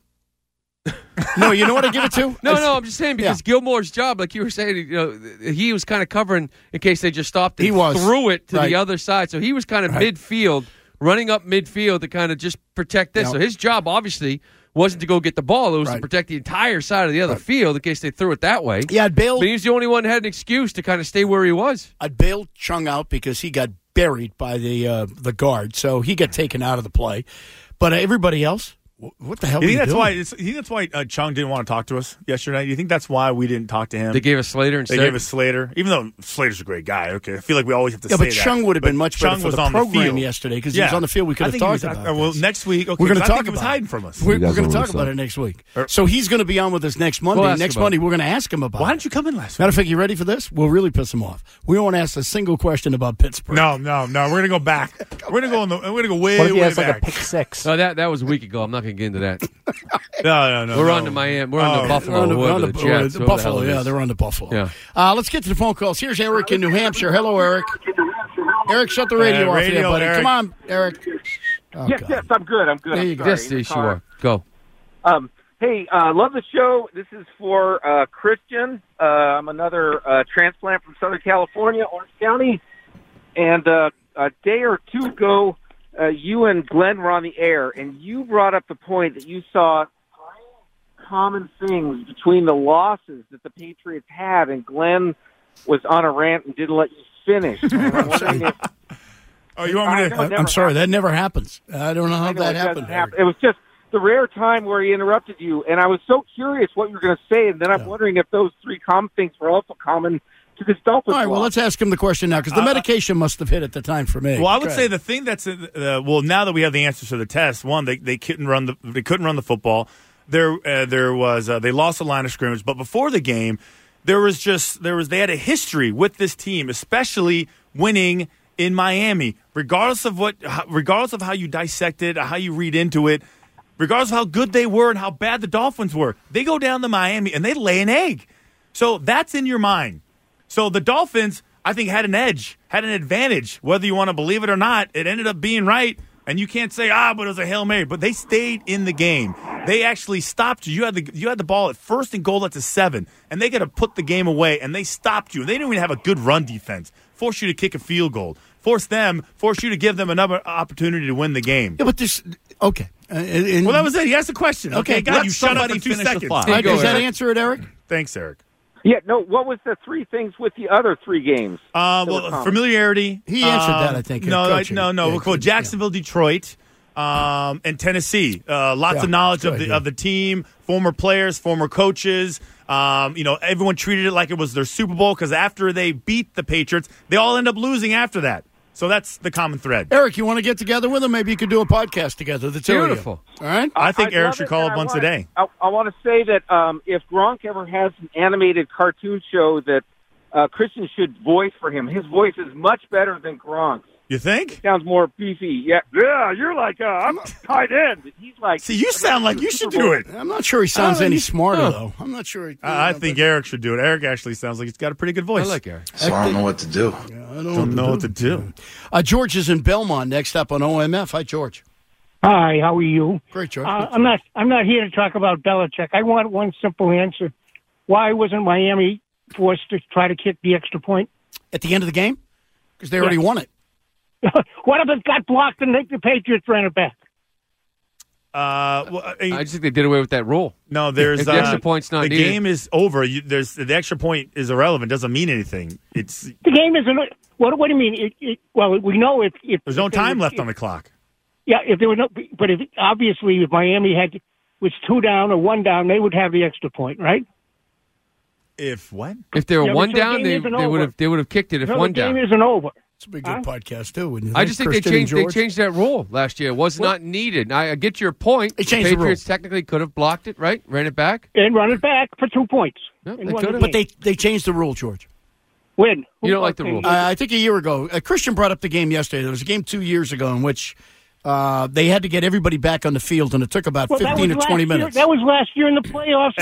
No, you know what I give it to? No, I'm just saying, because Gilmore's job, like you were saying, he was kind of covering in case they just stopped and threw it to the other side. So he was kind of midfield, running up midfield to kind of just protect this. So his job, obviously, wasn't to go get the ball. It was to protect the entire side of the other field in case they threw it that way. Yeah, I'd bail. But he was the only one that had an excuse to kind of stay where he was. I'd bail Chung out because he got buried by the guard, so he got taken out of the play. But everybody else, what the hell? You think are that's doing? why? You think that's why Chung didn't want to talk to us yesterday? You think that's why we didn't talk to him? They gave us Slater instead. They gave us Slater, even though Slater's a great guy. Okay, I feel like we always have to say that. But Chung would have been much better for the program yesterday because he was on the field. We could have talked about it. Well, next week, okay, we're going to talk about. He was hiding from us. We're going to talk about it next week. So he's going to be on with us next Monday. Next Monday, we're going to ask him about. Why didn't you come in last week? Matter of fact, you ready for this? We'll really piss him off. We won't ask a single question about Pittsburgh. No. We're going to go back. We're going to go way, what if he way has back. like a pick 6? No, that was a week ago. I'm not going to get into that. No. We're on to Miami. We're on to Buffalo. We're on to Jets. Buffalo. Yeah, they're on to Buffalo. Yeah. Let's get to the phone calls. Here's Eric in New Hampshire. Hello, Eric. Eric, shut the radio off here, buddy. Eric. Come on, Eric. Oh, yes, I'm good. There you go. Yes, you are. Go. Hey, love the show. This is for Christian. I'm another transplant from Southern California, Orange County. And a day or two ago, you and Glenn were on the air, and you brought up the point that you saw common things between the losses that the Patriots had, and Glenn was on a rant and didn't let you finish. I'm wondering if, you want me to? I'm sorry, that never happens. I don't know how that happened. It was just the rare time where he interrupted you, and I was so curious what you were going to say, and then I'm wondering if those three common things were also common to this Dolphins. All right, well, loss. let's ask him the question now, because the medication must have hit at the time for me. Well, I would say the thing that's well, now that we have the answers to the test, one, they couldn't run the football. There was they lost the line of scrimmage, but before the game, they had a history with this team, especially winning in Miami. Regardless of how you dissect it, how you read into it, regardless of how good they were and how bad the Dolphins were, they go down to Miami and they lay an egg. So that's in your mind. So the Dolphins, I think, had an edge, had an advantage. Whether you want to believe it or not, it ended up being right. And you can't say, but it was a Hail Mary. But they stayed in the game. They actually stopped you. You had the ball at 1st and goal at the 7, and they got to put the game away, and they stopped you. They didn't even have a good run defense. Forced you to kick a field goal. Forced you to give them another opportunity to win the game. Yeah, but this, okay. Well, that was it. He asked the question. Okay, God, you shut up for 2 seconds. Does that answer it, Eric? Thanks, Eric. Yeah, no, what was the three things with the other three games? Familiarity. He answered that, I think. No. We'll call Jacksonville, Detroit, and Tennessee. Lots of knowledge of the team, former players, former coaches. Everyone treated it like it was their Super Bowl because after they beat the Patriots, they all end up losing after that. So that's the common thread. Eric, you want to get together with him? Maybe you could do a podcast together. The two of you. Beautiful. All right? I think Eric should call up once a day. I want to say that if Gronk ever has an animated cartoon show that Christian should voice for him, his voice is much better than Gronk's. You think? He sounds more beefy. Yeah, you're like, I'm a tight end. He's like... See, you sound like you should do it. I'm not sure he sounds any smarter, though. I'm not sure. I think Eric should do it. Eric actually sounds like he's got a pretty good voice. I like Eric. So I don't know what to do. I don't know what to do. George is in Belmont next up on OMF. Hi, George. Hi, how are you? Great, George. I'm not here to talk about Belichick. I want one simple answer. Why wasn't Miami forced to try to kick the extra point? At the end of the game? Because they already won it. What if it got blocked and the Patriots ran it back? I just think they did away with that rule. No, there's if the extra point's not needed. The game is over. The extra point is irrelevant. Doesn't mean anything. The game isn't. What do you mean? Well, we know if there's no time left on the clock. Yeah, if there were no, but obviously if Miami was 2 down or 1 down, they would have the extra point, right? If what? If they were 1 down, they would have kicked it. If 1 down, the game isn't over. It's a big good podcast too. Wouldn't you I just think they changed that rule last year. It was not needed. I get your point. They changed the Patriots the rule. technically could have blocked it, right? Ran it back and run it back for 2 points. Yep, but they changed the rule, George. When? You don't like the rule? I think a year ago. Christian brought up the game yesterday. There was a game 2 years ago in which they had to get everybody back on the field, and it took about 15 to 20 minutes. That was last year in the playoffs.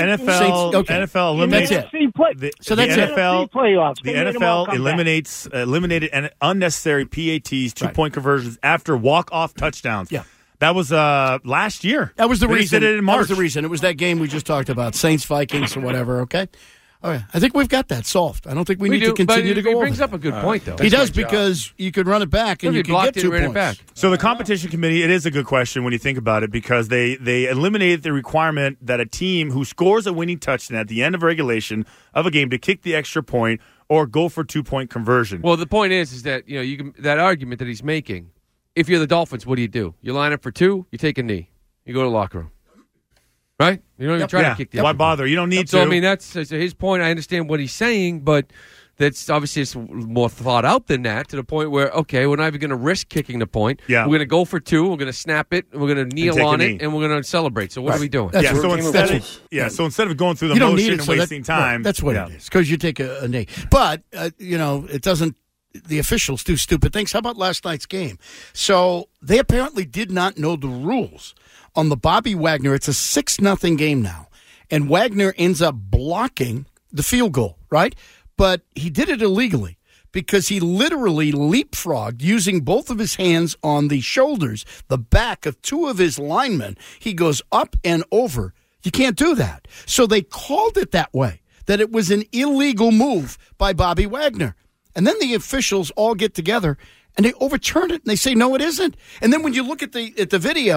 NFL eliminates it. So that's it. The NFL eliminated unnecessary PATs, 2-point conversions after walk-off touchdowns. Yeah. That was last year. That was the reason. They did it in March. That was the reason. It was that game we just talked about, Saints, Vikings, or whatever, okay? Okay. I think we've got that solved. I don't think we need to continue to go over. He brings up a good point, though. He does, because you could run it back and you could get 2 points. Back. So the competition committee, it is a good question when you think about it, because they eliminated the requirement that a team who scores a winning touchdown at the end of regulation of a game to kick the extra point or go for 2-point conversion. Well, the point is that you can, that argument that he's making. If you're the Dolphins, what do? You line up for 2, you take a knee, you go to the locker room. Right? You don't even try to kick the Why bother? You don't need to. So, I mean, that's his point. I understand what he's saying, but that's obviously it's more thought out than that, to the point where, okay, we're not even going to risk kicking the point. Yeah. We're going to go for 2, we're going to snap it, we're going to kneel on it, and we're going to celebrate. So what are we doing? So instead of going through the motion and wasting time. That's what it is, because you take a knee. But, it doesn't. The officials do stupid things. How about last night's game? So they apparently did not know the rules on the Bobby Wagner. It's a 6-0 game now, and Wagner ends up blocking the field goal, right? But he did it illegally because he literally leapfrogged using both of his hands on the shoulders, the back of 2 of his linemen. He goes up and over. You can't do that. So they called it that way, that it was an illegal move by Bobby Wagner. And then the officials all get together and they overturn it and they say, no, it isn't. And then when you look at the video,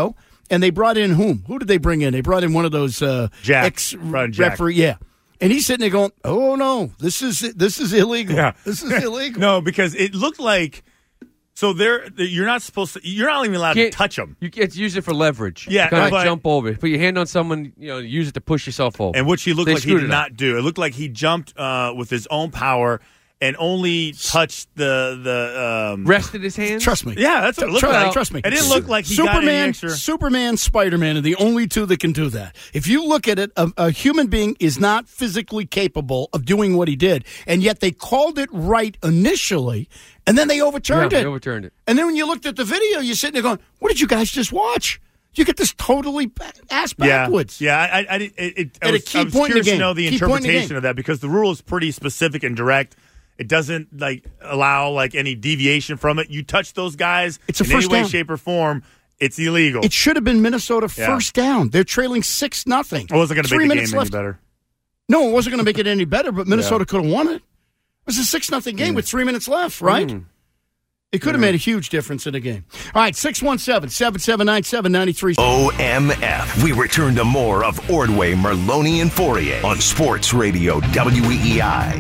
and they brought in whom? Who did they bring in? They brought in one of those ex-referee. Yeah. And he's sitting there going, "Oh no, this is illegal. Yeah. This is illegal." No, because it looked like you're not supposed to. You're not even allowed to touch them. You can't use it for leverage. Yeah, kind of jump over. Put your hand on someone. Use it to push yourself over. And which he looked like he did not do. It looked like he jumped with his own power and only touched the rested his hands. Trust me. Yeah, that's what it looked like. Trust me. It didn't look like he got any extra. Superman, Spider-Man are the only two that can do that. If you look at it, a human being is not physically capable of doing what he did, and yet they called it right initially, and then they overturned it. They overturned it. And then when you looked at the video, you're sitting there going, "What did you guys just watch?" You get this totally ass backwards. Yeah. I was curious to know the interpretation of that because the rule is pretty specific and direct. It doesn't allow any deviation from it. You touch those guys it's a in first any way, down. shape, or form, it's illegal. It should have been Minnesota first down. They're trailing 6-0. It wasn't going to make the game any better. No, it wasn't going to make it any better, but Minnesota could have won it. It was a 6-0 game with 3 minutes left, right? It could have made a huge difference in the game. All right, 617-7797-93. OMF. We return to more of Ordway, Merloni, and Fourier on Sports Radio WEEI.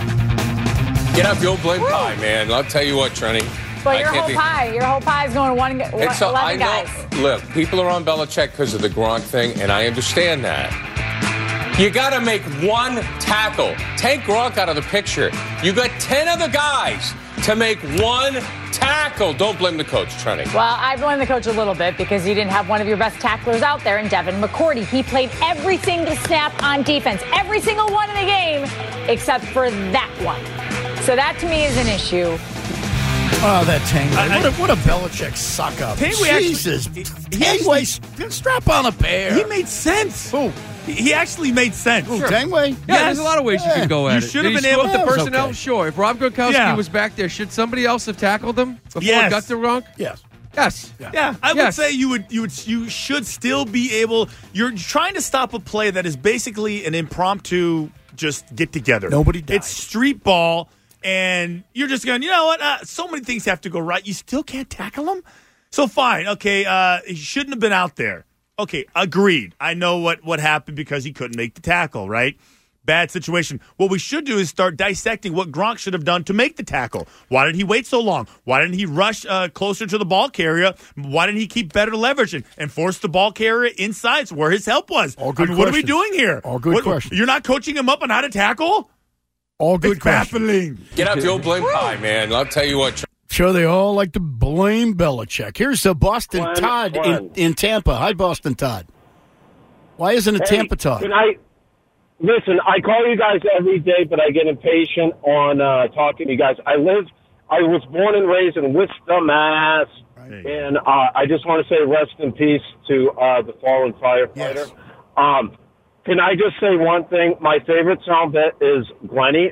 Get up, don't blame pie, man. I'll tell you what, Trenny. But your whole pie is going to 11 guys. Look, people are on Belichick because of the Gronk thing, and I understand that. You got to make one tackle. Take Gronk out of the picture. You got 10 other guys to make one tackle. Don't blame the coach, Trenny. Well, I blame the coach a little bit because you didn't have one of your best tacklers out there in Devin McCourty. He played every single snap on defense, every single one in the game, except for that one. So that, to me, is an issue. Oh, that Tangway. What a Belichick suck-up. Jesus. Tangway, strap on a pair. He made sense. Who? He actually made sense. Who, Tangway? Yeah, there's a lot of ways you can go at it. You should have been able to. The personnel, sure. If Rob Gronkowski was back there, should somebody else have tackled him before it got to Gronk? Yes. Yes. Yeah, I would say you should still be able. You're trying to stop a play that is basically an impromptu just get together. Nobody died. It's street ball. And you're just going, you know what? So many things have to go right. You still can't tackle him? So fine. Okay, he shouldn't have been out there. Okay, agreed. I know what happened because he couldn't make the tackle, right? Bad situation. What we should do is start dissecting what Gronk should have done to make the tackle. Why did he wait so long? Why didn't he rush closer to the ball carrier? Why didn't he keep better leverage and force the ball carrier inside where his help was? All good what are we doing here? All good questions. You're not coaching him up on how to tackle? All good it's baffling. Get up, don't blame pie, man. I'll tell you what. Sure, they all like to blame Belichick. Here's Boston Todd in Tampa. Hi, Boston Todd. Why isn't it Tampa Todd? Listen, I call you guys every day, but I get impatient on talking to you guys. I was born and raised in Worcester, Mass, and I just want to say rest in peace to the fallen firefighter. Yes. Can I just say one thing? My favorite sound bit is Glenn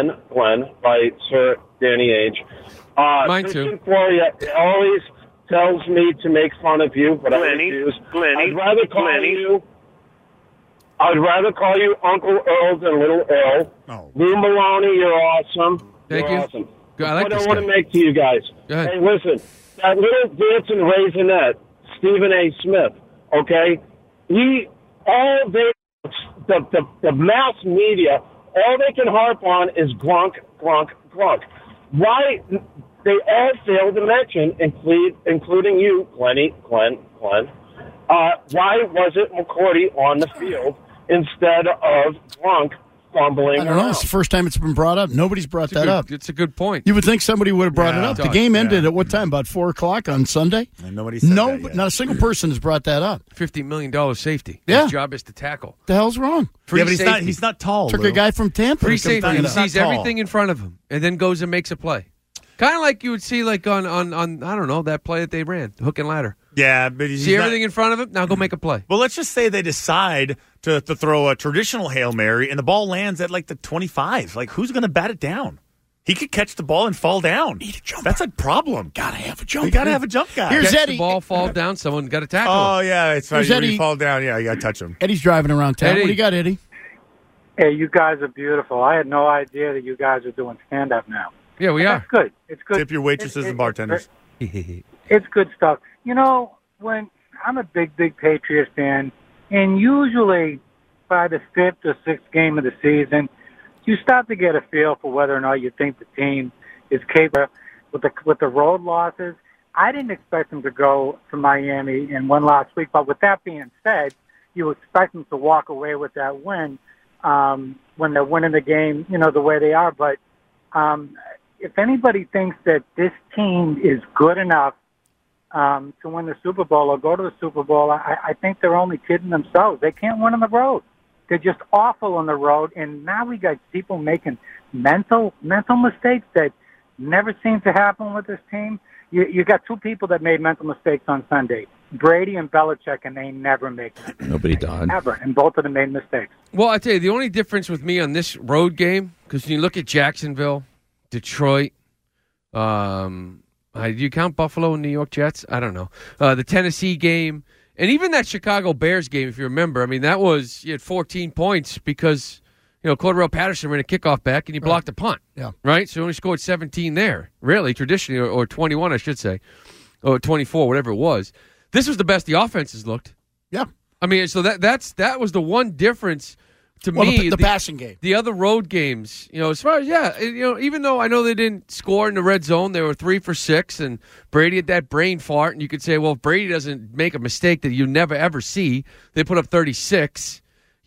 by Sir Danny Ainge. Mine too. Christian Floria always tells me to make fun of you, but I refuse. I'd rather call you Uncle Earl than Little Earl. Oh. Lou Maloney, you're awesome. Thank you're you. Awesome. I like what I this want to guy. make to you guys. Go ahead. Hey, listen, that little dancing raisinette, Stephen A. Smith, okay? The mass media, all they can harp on is Gronk. Why they all fail to mention, including you, Glenn. Why was it McCourty on the field instead of Gronk fumbling I don't know. around? It's the first time it's been brought up. Nobody's brought that up. It's a good point. You would think somebody would have brought it up. The game ended at what time? About 4 o'clock on Sunday? And nobody said that yet. Not a single person has brought that up. $50 million safety. Yeah. His job is to tackle. The hell's wrong? But he's not tall. Took Lou. a guy from Tampa. Free to come safety. find He out. sees everything in front of him and then goes and makes a play. Kind of like you would see like on I don't know, that play that they ran, the hook and ladder. Yeah, but he's see not, everything in front of him, now go make a play. Well, let's just say they decide to throw a traditional Hail Mary and the ball lands at like the 25. Like, who's going to bat it down? He could catch the ball and fall down. That's a problem. Gotta have a jump. You got to have a jump guy. Here's Catch Eddie. the ball, fall down, someone got to tackle Oh, him. yeah, it's right. Here's When Eddie. you fall down, yeah, you got to touch him. Eddie's driving around town. Eddie. What do you got, Eddie? Hey, you guys are beautiful. I had no idea that you guys are doing stand-up now. Yeah, we are. That's good. It's good. Tip your waitresses and bartenders. It's good stuff. You know, when I'm a big Patriots fan, and usually by the 5th or 6th game of the season, you start to get a feel for whether or not you think the team is capable. With the road losses, I didn't expect them to go to Miami and win last week. But with that being said, you expect them to walk away with that win when they're winning the game, the way they are. But if anybody thinks that this team is good enough to win the Super Bowl or go to the Super Bowl, I think they're only kidding themselves. They can't win on the road. They're just awful on the road. And now we got people making mental mistakes that never seem to happen with this team. You got two people that made mental mistakes on Sunday, Brady and Belichick, and they never make them. Nobody died. Never, and both of them made mistakes. Well, I tell you, the only difference with me on this road game, because when you look at Jacksonville, Detroit, do you count Buffalo and New York Jets? I don't know. The Tennessee game, and even that Chicago Bears game, if you remember. I mean, you had 14 points because Cordarrelle Patterson ran a kickoff back and he blocked a punt. Yeah. Right? So he only scored 17 there, really, traditionally, or 21, I should say, or 24, whatever it was. This was the best the offenses looked. Yeah. I mean, so that was the one difference to me. The passing game. The other road games, as far as, even though I know they didn't score in the red zone, they were 3 for 6, and Brady had that brain fart, and you could say, well, if Brady doesn't make a mistake that you never, ever see, they put up 36,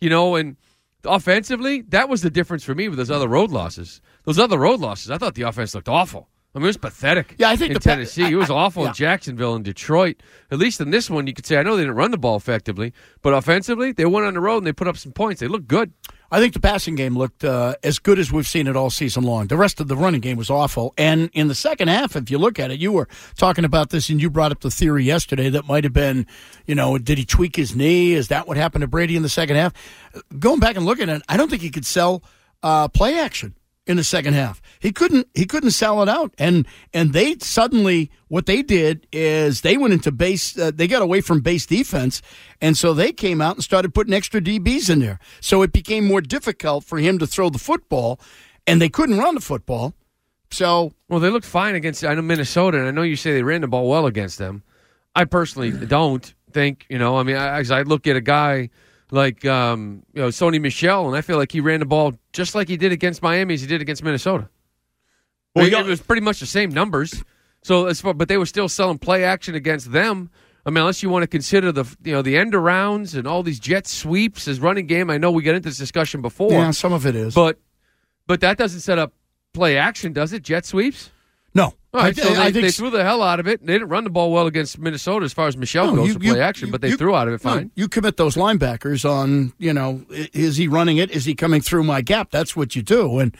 and offensively, that was the difference for me with those other road losses. Those other road losses, I thought the offense looked awful. I mean, it was pathetic. Yeah, I think in Tennessee, it was awful in Jacksonville and Detroit. At least in this one, you could say, I know they didn't run the ball effectively, but offensively, they went on the road and they put up some points. They looked good. I think the passing game looked as good as we've seen it all season long. The rest of the running game was awful. And in the second half, if you look at it, you were talking about this and you brought up the theory yesterday that might have been, did he tweak his knee? Is that what happened to Brady in the second half? Going back and looking at it, I don't think he could sell play action in the second half. He couldn't sell it out. And they suddenly, what they did is they went into base, they got away from base defense, and so they came out and started putting extra DBs in there. So it became more difficult for him to throw the football, and they couldn't run the football. So, well, they looked fine against Minnesota, and I know you say they ran the ball well against them. I personally don't think, I look at a guy like Sony Michel, and I feel like he ran the ball just like he did against Miami as he did against Minnesota. Well, it was pretty much the same numbers. So but they were still selling play action against them. I mean, unless you want to consider the end arounds and all these jet sweeps as running game. I know we got into this discussion before. Yeah, some of it is. But that doesn't set up play action, does it? Jet sweeps? No. All right, they threw the hell out of it. They didn't run the ball well against Minnesota as far as Michelle goes for play action, but they threw out of it fine. You commit those linebackers on, is he running it? Is he coming through my gap? That's what you do. And,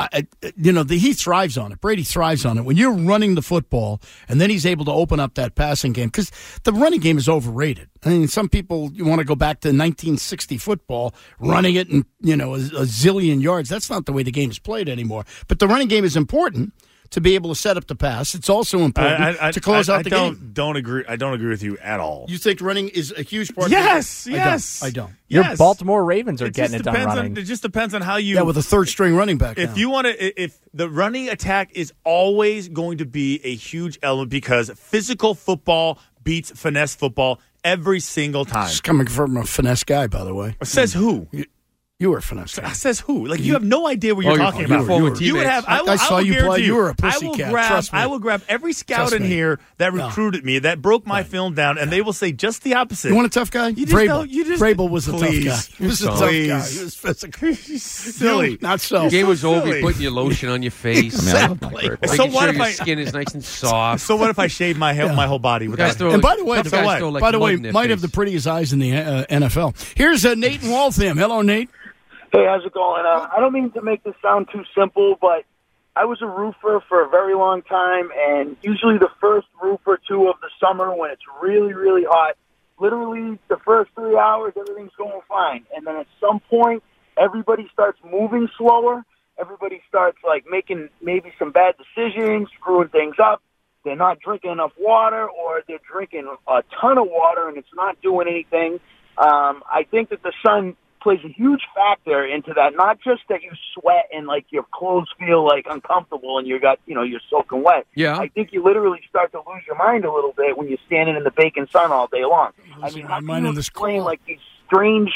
he thrives on it. Brady thrives on it. When you're running the football and then he's able to open up that passing game, because the running game is overrated. I mean, some people, you want to go back to 1960 football, running it and, a zillion yards. That's not the way the game is played anymore. But the running game is important to be able to set up the pass. It's also important to close out the game. I don't agree with you at all. You think running is a huge part yes, of it? Yes. I don't. Your Baltimore Ravens are getting it done running. It just depends on how you... Yeah, with a third-string running back If the running attack is always going to be a huge element because physical football beats finesse football every single time. It's coming from a finesse guy, by the way. Says who? You were a finesse guy. Says who? Like, you have no idea what you're talking about. You would have. I saw you play. You were a pussycat. Trust me. I will grab every scout in here that recruited me, that broke my film down, and they will say just the opposite. You want a tough guy? Vrabel was a tough guy. He was a tough guy. He was physical. Silly. Not so. The game was over. You're putting your lotion on your face. Exactly. So what if your skin is nice and soft? So what if I shave my whole body with that? And by the way, might have the prettiest eyes in the NFL. Here's Nate in Waltham. Hello, Nate. Hey, how's it going? I don't mean to make this sound too simple, but I was a roofer for a very long time, and usually the first roof or two of the summer when it's really, really hot, literally the first 3 hours, everything's going fine. And then at some point, everybody starts moving slower. Everybody starts, making maybe some bad decisions, screwing things up. They're not drinking enough water, or they're drinking a ton of water, and it's not doing anything. I think that the sun plays a huge factor into that. Not just that you sweat and like your clothes feel like uncomfortable and you're soaking wet. Yeah. I think you literally start to lose your mind a little bit when you're standing in the baking sun all day long. I mean, how can you explain like these strange,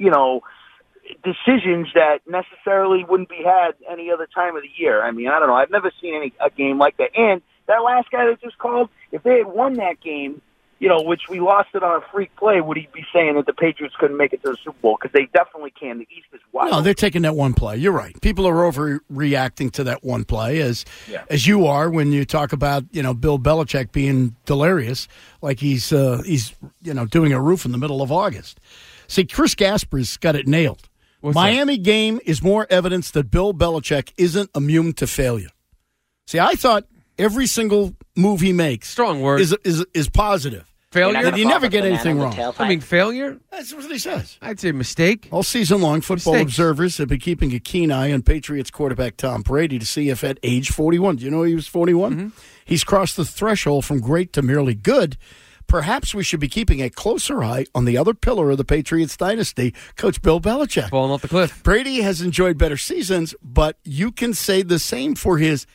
decisions that necessarily wouldn't be had any other time of the year? I mean, I don't know. I've never seen a game like that. And that last guy that just called, if they had won that game, which we lost it on a freak play, would he be saying that the Patriots couldn't make it to the Super Bowl? Because they definitely can. The East is wild. No, they're taking that one play. You're right. People are overreacting to that one play as you are when you talk about, Bill Belichick being delirious, like he's doing a roof in the middle of August. See, Chris Gasper's got it nailed. Miami game is more evidence that Bill Belichick isn't immune to failure. See, I thought every single move he makes, strong word, is positive. Failure? That you never get anything wrong. I mean, failure? That's what he says. I'd say mistake. All season long, football observers have been keeping a keen eye on Patriots quarterback Tom Brady to see if at age 41, do you know he was 41? Mm-hmm. He's crossed the threshold from great to merely good. Perhaps we should be keeping a closer eye on the other pillar of the Patriots dynasty, Coach Bill Belichick. Falling off the cliff. Brady has enjoyed better seasons, but you can say the same for his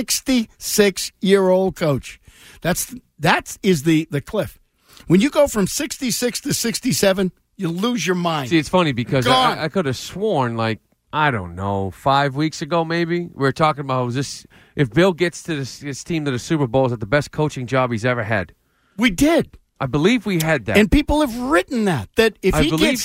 66-year-old coach. That is the cliff. When you go from 66 to 67, you lose your mind. See, it's funny because I could have sworn, like, I don't know, 5 weeks ago maybe, we were talking about if Bill gets to his team to the Super Bowl, is that the best coaching job he's ever had? We did. I believe we had that. And people have written that if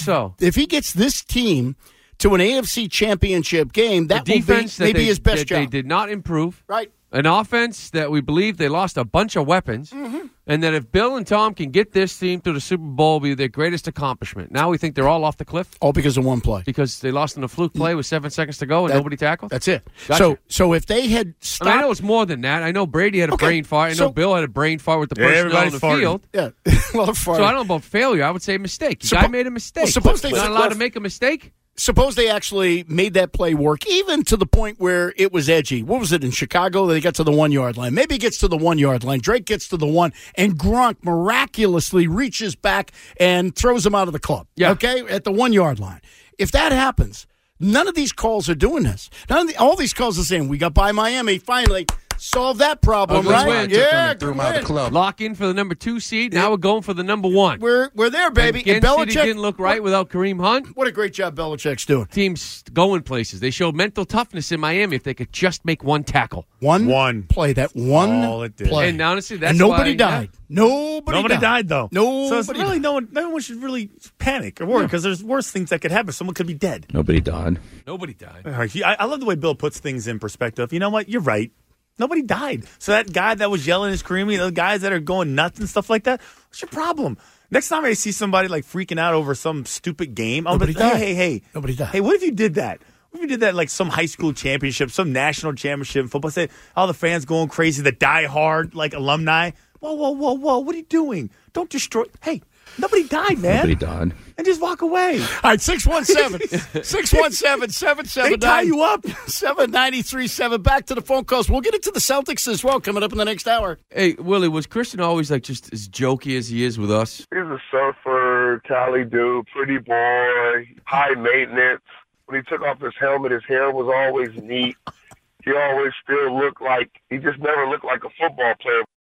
he gets this team to an AFC championship game, that will be maybe his best job. They did not improve. Right. An offense that we believe they lost a bunch of weapons, and that if Bill and Tom can get this team to the Super Bowl, it'll be their greatest accomplishment. Now we think they're all off the cliff? All because of one play. Because they lost in a fluke play with 7 seconds to go and nobody tackled? That's it. Gotcha. So if they had stopped... I know it's more than that. I know Brady had a brain fart. I know Bill had a brain fart with the personnel on the field. Yeah. Well, so I don't know about failure. I would say mistake. The guy made a mistake. Well, suppose they're not allowed to make a mistake? Suppose they actually made that play work, even to the point where it was edgy. What was it in Chicago? They got to the 1 yard line. Maybe it gets to the 1 yard line. Drake gets to the one, and Gronk miraculously reaches back and throws him out of the club. Yeah. Okay, at the 1 yard line. If that happens, none of these calls are doing this. All these calls are saying, we got by Miami, finally. Solve that problem, right? Win. Yeah, threw him out of the club. Lock in for the number 2 seed. Now we're going for the number 1. We're there, baby. And Belichick didn't look right without Kareem Hunt. What a great job Belichick's doing. Teams going places. They showed mental toughness in Miami if they could just make one tackle. One play. That one all it did. play. And honestly, that's and nobody why, died. Yeah. Nobody died though. Nobody. So it's really no one should really panic or worry because there's worse things that could happen. Someone could be dead. Nobody died. Nobody died. I love the way Bill puts things in perspective. You know what? You're right. Nobody died. So that guy that was yelling and screaming, those guys that are going nuts and stuff like that, what's your problem? Next time I see somebody like freaking out over some stupid game, I'll be like, hey. Nobody died. Hey, what if you did that? What if you did that like some high school championship, some national championship in football? Say all the fans going crazy, the die-hard like alumni. Whoa. What are you doing? Don't destroy. Hey, nobody died, man. Nobody died. And just walk away. All right, 617-779. They tie you up. 7937. Back to the phone calls. We'll get into the Celtics as well coming up in the next hour. Hey, Willie, was Christian always like just as jokey as he is with us? He's a surfer, Cali dude, pretty boy, high maintenance. When he took off his helmet, his hair was always neat. He always still looked like, he just never looked like a football player.